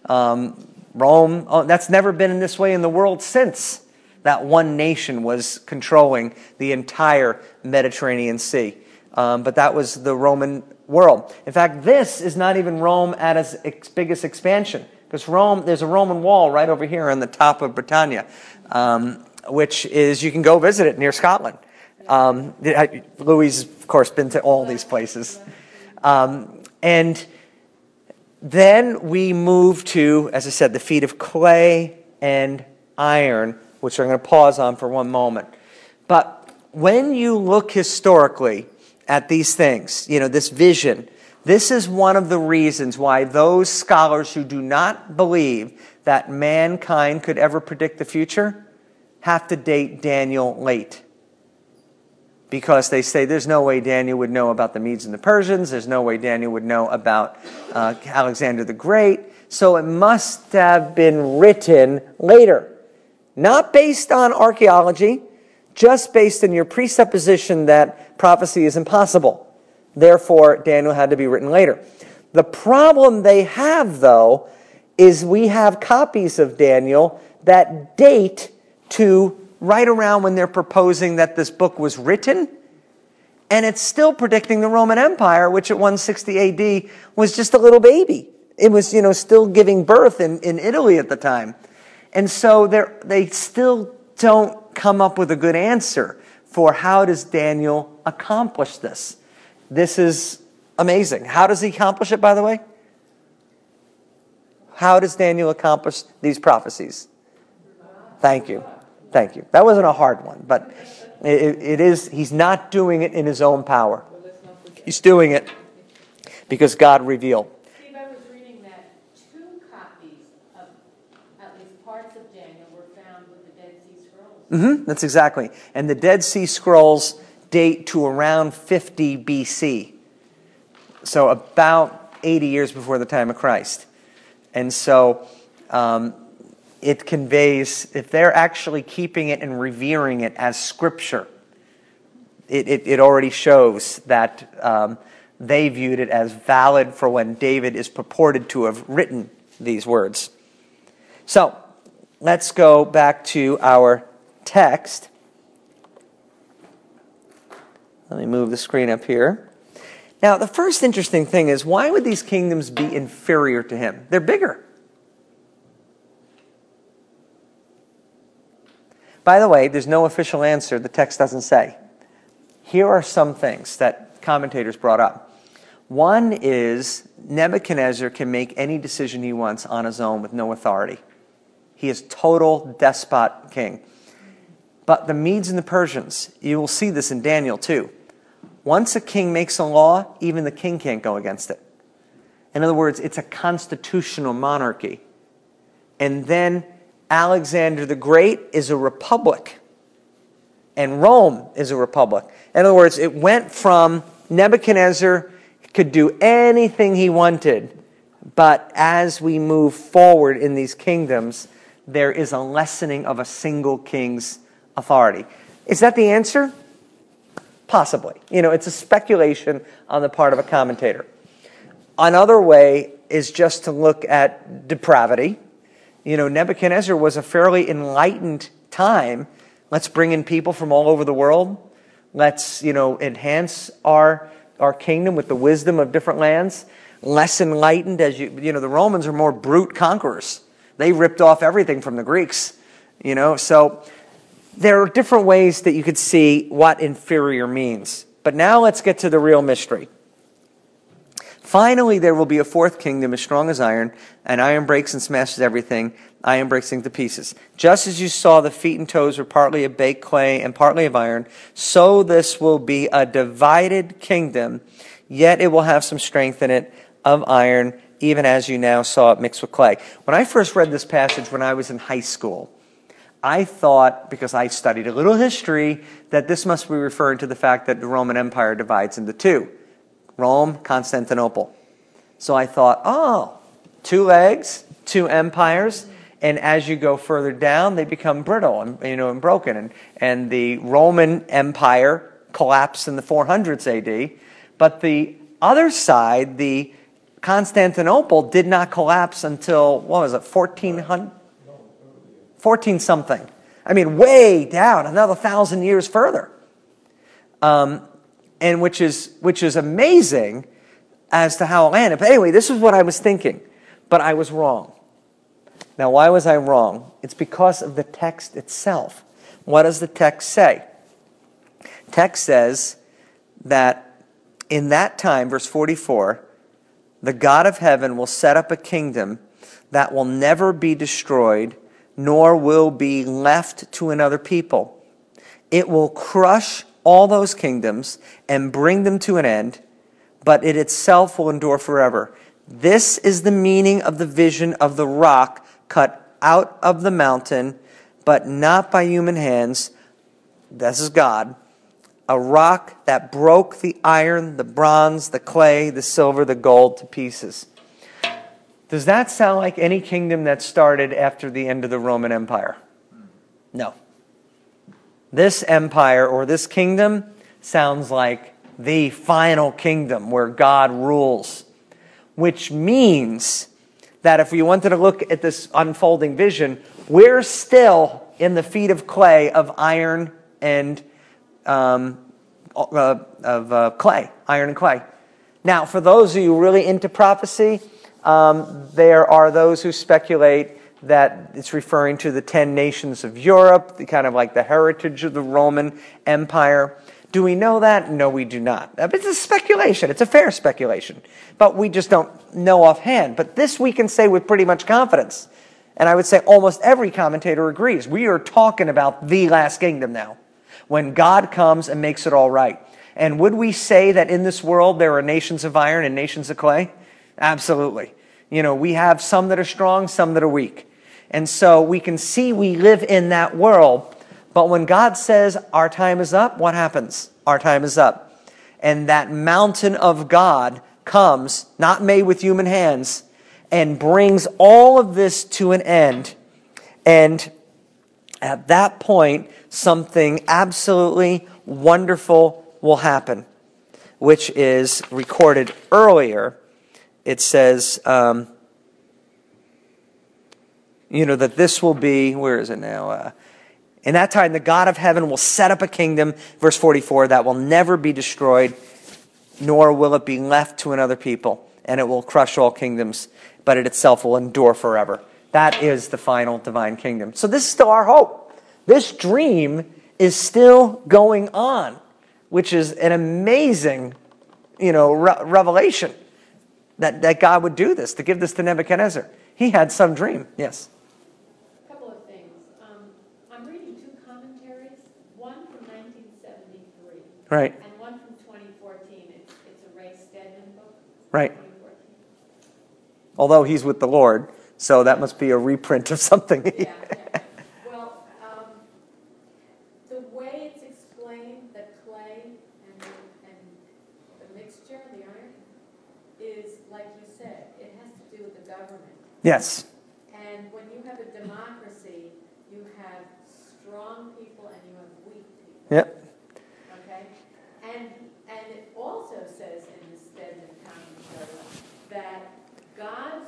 That's never been in this way in the world since that one nation was controlling the entire Mediterranean Sea. But that was the Roman world. In fact, this is not even Rome at its biggest expansion, because there's a Roman wall right over here on the top of Britannia, which is, you can go visit it near Scotland. Louis, of course, been to all these places. And then we move to, as I said, the feet of clay and iron, which I'm going to pause on for one moment. But when you look historically at these things, this vision, this is one of the reasons why those scholars who do not believe that mankind could ever predict the future have to date Daniel late. because they say there's no way Daniel would know about the Medes and the Persians. There's no way Daniel would know about Alexander the Great. So it must have been written later. Not based on archaeology, just based on your presupposition that prophecy is impossible. Therefore, Daniel had to be written later. The problem they have, though, is we have copies of Daniel that date to right around when they're proposing that this book was written, and it's still predicting the Roman Empire, which at 160 AD was just a little baby. It was, still giving birth in Italy at the time. And so they still don't come up with a good answer for how does Daniel accomplish this. This is amazing. How does he accomplish it, by the way? How does Daniel accomplish these prophecies? Thank you. Thank you. That wasn't a hard one, but it is. He's not doing it in his own power. He's doing it because God revealed. Steve, I was reading that 2 copies of at least parts of Daniel were found with the Dead Sea Scrolls. That's exactly. And the Dead Sea Scrolls date to around 50 BC. So about 80 years before the time of Christ. And so it conveys, if they're actually keeping it and revering it as Scripture, it already shows that they viewed it as valid for when David is purported to have written these words. So let's go back to our text. Let me move the screen up here. Now, the first interesting thing is, why would these kingdoms be inferior to him? They're bigger. By the way, there's no official answer. The text doesn't say. Here are some things that commentators brought up. One is Nebuchadnezzar can make any decision he wants on his own with no authority. He is total despot king. But the Medes and the Persians, you will see this in Daniel too. Once a king makes a law, even the king can't go against it. In other words, it's a constitutional monarchy. And then Alexander the Great is a republic. And Rome is a republic. In other words, it went from Nebuchadnezzar could do anything he wanted. But as we move forward in these kingdoms, there is a lessening of a single king's authority. Is that the answer? Possibly. It's a speculation on the part of a commentator. Another way is just to look at depravity. Nebuchadnezzar was a fairly enlightened time. Let's bring in people from all over the world. Let's, enhance our kingdom with the wisdom of different lands. Less enlightened as the Romans are more brute conquerors. They ripped off everything from the Greeks. So there are different ways that you could see what inferior means. But now let's get to the real mystery. Finally, there will be a 4th kingdom as strong as iron, and iron breaks and smashes everything. Iron breaks things to pieces. Just as you saw the feet and toes were partly of baked clay and partly of iron, so this will be a divided kingdom, yet it will have some strength in it of iron, even as you now saw it mixed with clay. When I first read this passage when I was in high school, I thought, because I studied a little history, that this must be referring to the fact that the Roman Empire divides into 2. Rome, Constantinople. So I thought, 2 legs, 2 empires, and as you go further down, they become brittle and broken. And the Roman Empire collapsed in the 400s AD, but the other side, the Constantinople, did not collapse until, 1400? 14-something. Way down, another 1,000 years further. And which is amazing as to how it landed. But anyway, this is what I was thinking. But I was wrong. Now, why was I wrong? It's because of the text itself. What does the text say? Text says that in that time, verse 44, the God of heaven will set up a kingdom that will never be destroyed, nor will be left to another people. It will crush all those kingdoms and bring them to an end, but it itself will endure forever. This is the meaning of the vision of the rock cut out of the mountain, but not by human hands. This is God. a rock that broke the iron, the bronze, the clay, the silver, the gold to pieces. Does that sound like any kingdom that started after the end of the Roman Empire? No. This empire or this kingdom sounds like the final kingdom where God rules, which means that if we wanted to look at this unfolding vision, we're still in the feet of clay, of iron and clay, iron and clay. Now, for those of you really into prophecy, there are those who speculate that it's referring to the 10 nations of Europe, the kind of like the heritage of the Roman Empire. Do we know that? No, we do not. It's a speculation. It's a fair speculation. But we just don't know offhand. But this we can say with pretty much confidence. And I would say almost every commentator agrees. We are talking about the last kingdom now, when God comes and makes it all right. And would we say that in this world there are nations of iron and nations of clay? Absolutely. You know, we have some that are strong, some that are weak. And so we can see we live in that world. But when God says our time is up, what happens? Our time is up. And that mountain of God comes, not made with human hands, and brings all of this to an end. And at that point, something absolutely wonderful will happen, which is recorded earlier. It says, that this will be, where is it now? In that time, the God of heaven will set up a kingdom, verse 44, that will never be destroyed, nor will it be left to another people. And it will crush all kingdoms, but it itself will endure forever. That is the final divine kingdom. So this is still our hope. This dream is still going on, which is an amazing, revelation that God would do this, to give this to Nebuchadnezzar. He had some dream. Yes. A couple of things. I'm reading two commentaries, one from 1973. Right. And one from 2014. It's a Ray Stedman book. Right. 2014. Although he's with the Lord, so that must be a reprint of something. Yeah. Well, the way it's explained, the clay and the mixture, the iron, is, like you said, it has to do with the government. Yes. And when you have a democracy, you have strong people and you have weak people. Yep. Okay? And it also says in the Stedman commentary that God's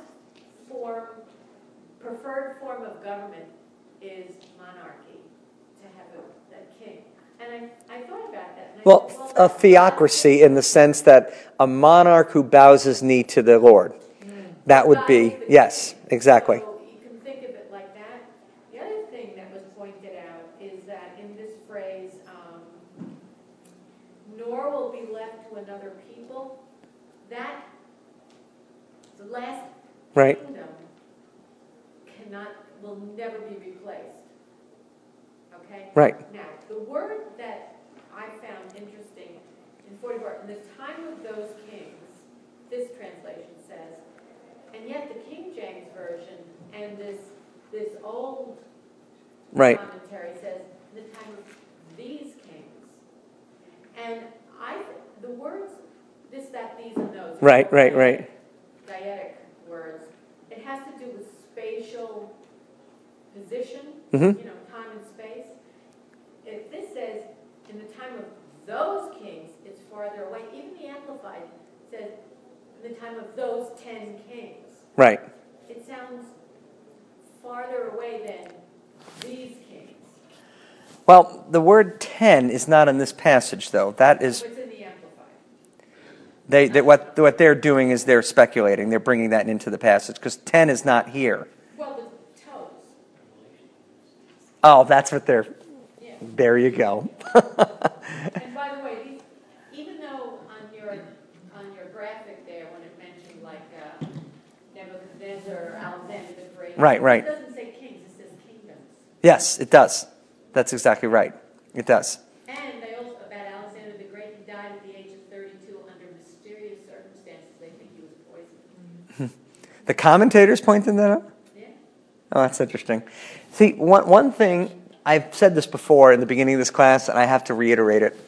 preferred form of government is monarchy, to have a king. And I thought about that. And Well, I said, a theocracy in the sense that a monarch who bows his knee to the Lord. That would be, yes, exactly. So you can think of it like that. The other thing that was pointed out is that in this phrase, nor will be left to another people, that the last Right. kingdom will never be replaced. Okay? Right. Now, the word that I found interesting in 44, in the time of those kings, this translation says, and yet the King James Version and this old Right. commentary says, in the time of these kings. And the words, this, that, these, and those. Right. Dietic words. It has to do with spatial position, Mhm. time and space. If this says, in the time of those kings, it's farther away. Even the Amplified says, in the time of those 10 kings. Right. It sounds farther away than these kings. Well, the word 10 is not in this passage, though. That is, It's in the Amplified. what they're doing is they're speculating. They're bringing that into the passage because 10 is not here. Well, the toes. Oh, that's what they're. Yeah. There you go. And by the way, even though on your graphic there, when it mentioned like Nebuchadnezzar or Alexander the Great, Right. It doesn't say kings; it says kingdoms. Yes, it does. That's exactly right. It does. And they also about Alexander the Great, he died at the age of 32 under mysterious circumstances. They think he was poisoned. The commentators pointed that out? Yeah. Oh, that's interesting. See, one thing, I've said this before in the beginning of this class, and I have to reiterate it.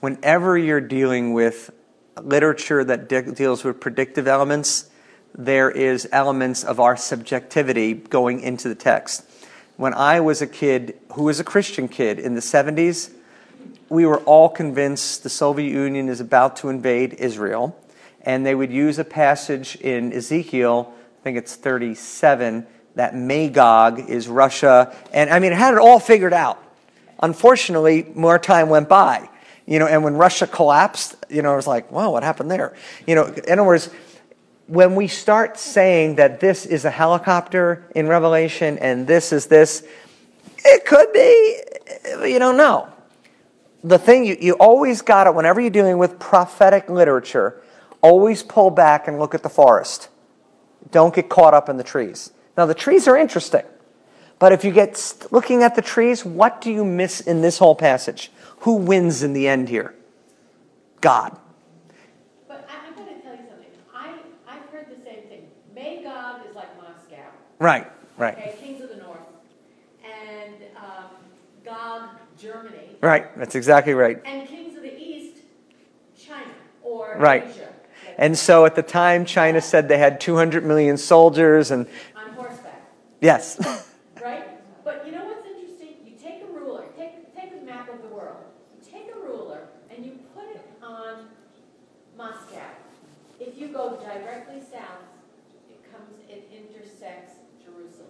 whenever you're dealing with literature that deals with predictive elements, there is elements of our subjectivity going into the text. When I was a kid who was a Christian kid in the 70s, we were all convinced the Soviet Union is about to invade Israel, and they would use a passage in Ezekiel, I think it's 37, that Magog is Russia. And I mean, it had it all figured out. Unfortunately, more time went by. And when Russia collapsed, it was like, whoa, what happened there? In other words, when we start saying that this is a helicopter in Revelation and this is this, it could be, you don't know. The thing, you always got it, whenever you're dealing with prophetic literature, always pull back and look at the forest. Don't get caught up in the trees. Now, the trees are interesting, but if you get looking at the trees, what do you miss in this whole passage? Who wins in the end here? God. But I'm going to tell you something. I've heard the same thing. Magog is like Moscow. Right. Okay, Kings of the North. And Gog, Germany. Right, that's exactly right. And Kings of the East, China or Right. Asia. And so at the time, China said they had 200 million soldiers and... On horseback. Yes. Right? But you know what's interesting? You take a ruler, take a map of the world. You take a ruler and you put it on Moscow. If you go directly south, it intersects Jerusalem.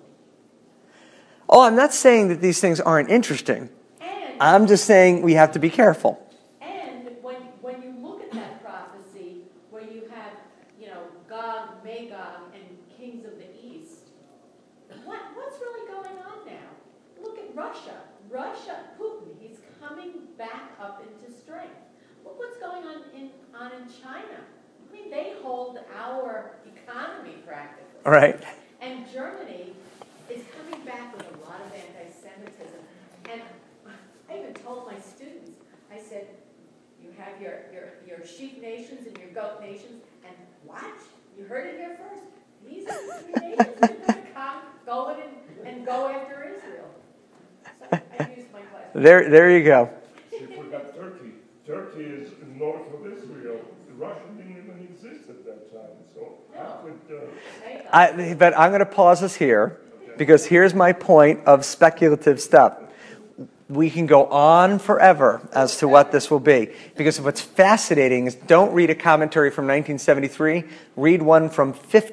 Oh, I'm not saying that these things aren't interesting. And I'm just saying we have to be careful. And when you look at that prophecy, where you have, Gog, Magog, and kings of the east, what's really going on now? Look at Russia. Putin, he's coming back up into strength. Look what's going on in China. I mean, they hold our economy practically. Right. And Germany is coming back with a lot of anti-Semitism. And I even told my students, I said, you have your sheep nations and your goat nations, and watch, you heard it here first. These are the three nations that are going to go in and go after Israel. So I used my class. There you go. You forgot Turkey. Turkey is north of Israel. Russia didn't even exist at that time. So how could... But I'm going to pause us here, because here's my point of speculative stuff. We can go on forever as to what this will be. Because what's fascinating is, don't read a commentary from 1973, read one from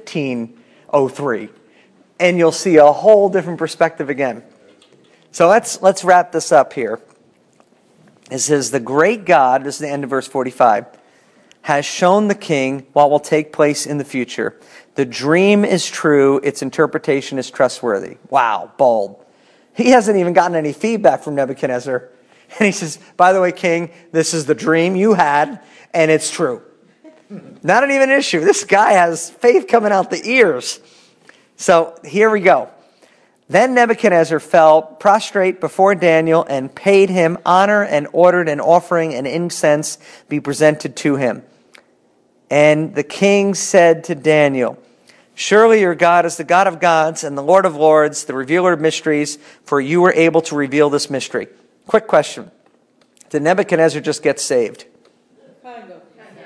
1503, and you'll see a whole different perspective again. So let's wrap this up here. It says, the great God, this is the end of verse 45, has shown the king what will take place in the future. The dream is true, its interpretation is trustworthy. Wow, bold. He hasn't even gotten any feedback from Nebuchadnezzar. And he says, by the way, king, this is the dream you had, and it's true. Not even an issue. This guy has faith coming out the ears. So here we go. Then Nebuchadnezzar fell prostrate before Daniel and paid him honor and ordered an offering and incense be presented to him. And the king said to Daniel, surely your God is the God of gods and the Lord of lords, the revealer of mysteries, for you were able to reveal this mystery. Quick question. Did Nebuchadnezzar just get saved? Kind of.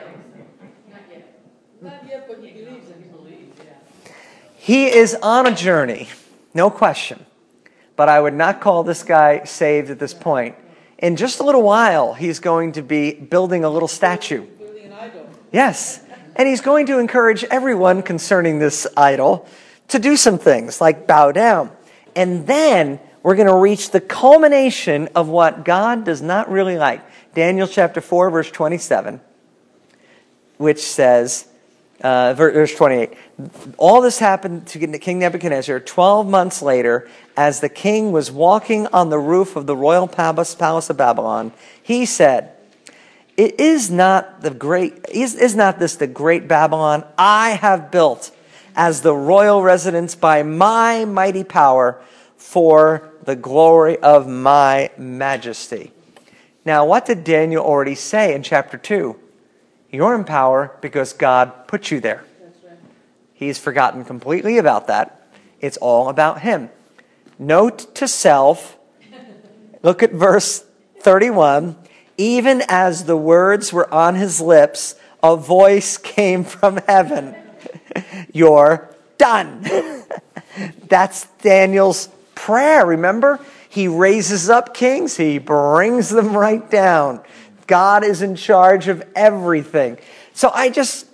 Not yet, but he believes and he believes, yeah. He is on a journey, no question. But I would not call this guy saved at this point. In just a little while, he's going to be building a little statue. Building an idol. Yes. And he's going to encourage everyone concerning this idol to do some things, like bow down. And then we're going to reach the culmination of what God does not really like. Daniel chapter 4, verse 27, which says, verse 28, all this happened to King Nebuchadnezzar 12 months later, as the king was walking on the roof of the royal palace of Babylon. He said, is not this the great Babylon I have built as the royal residence by my mighty power for the glory of my majesty? Now, what did Daniel already say in chapter 2? You're in power because God put you there. That's right. He's forgotten completely about that. It's all about him. Note to self, look at verse 31. Even as the words were on his lips, a voice came from heaven. You're done. That's Daniel's prayer, remember? He raises up kings. He brings them right down. God is in charge of everything. So I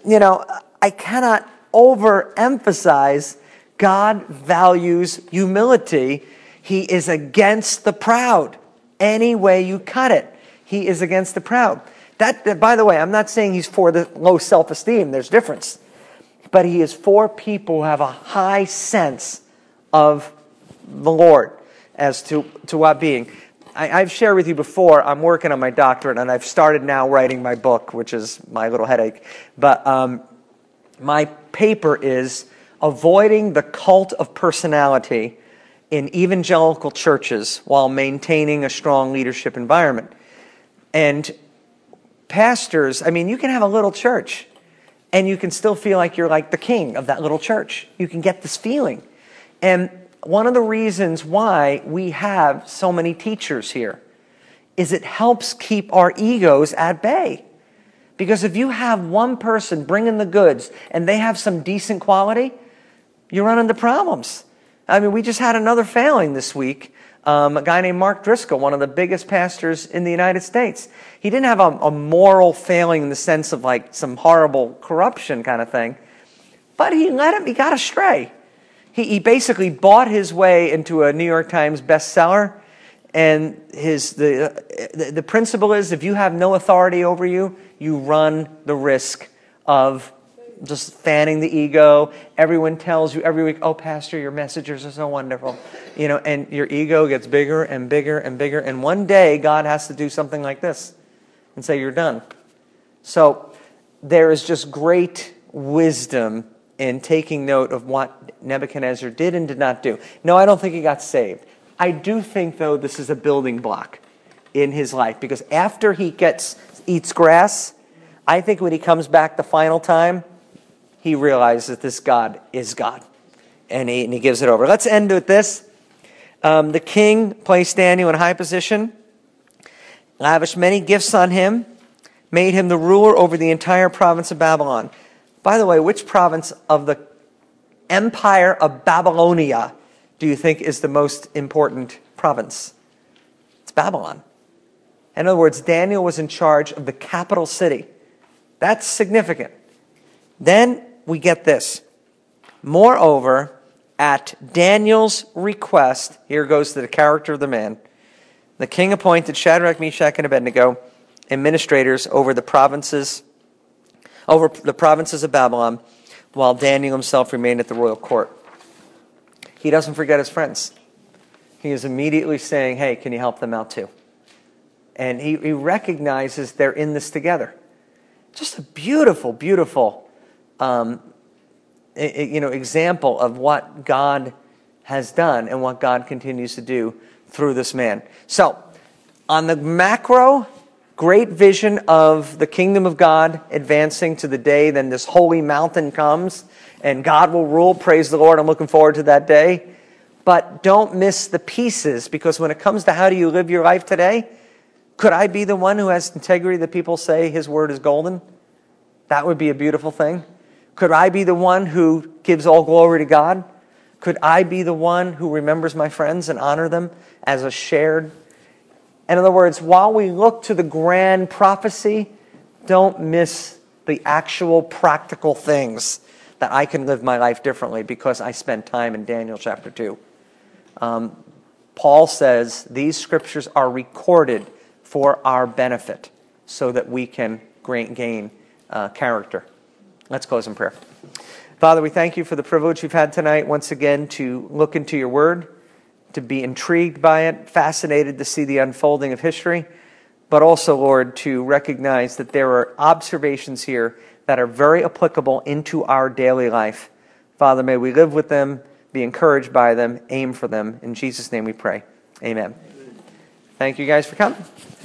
cannot overemphasize God values humility. He is against the proud. Any way you cut it, he is against the proud. That, by the way, I'm not saying he's for the low self-esteem. There's difference. But he is for people who have a high sense of the Lord as to what being. I've shared with you before, I'm working on my doctorate, and I've started now writing my book, which is my little headache. But my paper is Avoiding the Cult of Personality in Evangelical Churches while Maintaining a Strong Leadership Environment. And pastors, you can have a little church, and you can still feel like you're like the king of that little church. You can get this feeling. And one of the reasons why we have so many teachers here is it helps keep our egos at bay. Because if you have one person bringing the goods and they have some decent quality, you run into problems. We just had another failing this week. A guy named Mark Driscoll, one of the biggest pastors in the United States. He didn't have a moral failing in the sense of like some horrible corruption kind of thing. But he got astray. He basically bought his way into a New York Times bestseller. And the principle is if you have no authority over you, you run the risk of just fanning the ego. Everyone tells you every week, oh, Pastor, your messages are so wonderful. And your ego gets bigger and bigger and bigger. And one day, God has to do something like this and say, you're done. So there is just great wisdom in taking note of what Nebuchadnezzar did and did not do. No, I don't think he got saved. I do think, though, this is a building block in his life. Because after he eats grass, I think when he comes back the final time, he realizes that this God is God. And he gives it over. Let's end with this. The king placed Daniel in a high position, lavished many gifts on him, made him the ruler over the entire province of Babylon. By the way, which province of the empire of Babylonia do you think is the most important province? It's Babylon. In other words, Daniel was in charge of the capital city. That's significant. Then we get this. Moreover, at Daniel's request, here goes to the character of the man, the king appointed Shadrach, Meshach, and Abednego administrators over the provinces of Babylon, while Daniel himself remained at the royal court. He doesn't forget his friends. He is immediately saying, hey, can you help them out too? And he recognizes they're in this together. Just a beautiful, beautiful example of what God has done and what God continues to do through this man. So, on the macro, great vision of the kingdom of God advancing to the day then this holy mountain comes and God will rule. Praise the Lord. I'm looking forward to that day. But don't miss the pieces, because when it comes to how do you live your life today, could I be the one who has integrity that people say his word is golden? That would be a beautiful thing. Could I be the one who gives all glory to God? Could I be the one who remembers my friends and honor them as a shared? In other words, while we look to the grand prophecy, don't miss the actual practical things that I can live my life differently because I spent time in Daniel chapter 2. Paul says these scriptures are recorded for our benefit so that we can gain character. Let's close in prayer. Father, we thank you for the privilege we've had tonight once again to look into your word, to be intrigued by it, fascinated to see the unfolding of history, but also, Lord, to recognize that there are observations here that are very applicable into our daily life. Father, may we live with them, be encouraged by them, aim for them. In Jesus' name we pray. Amen. Thank you guys for coming.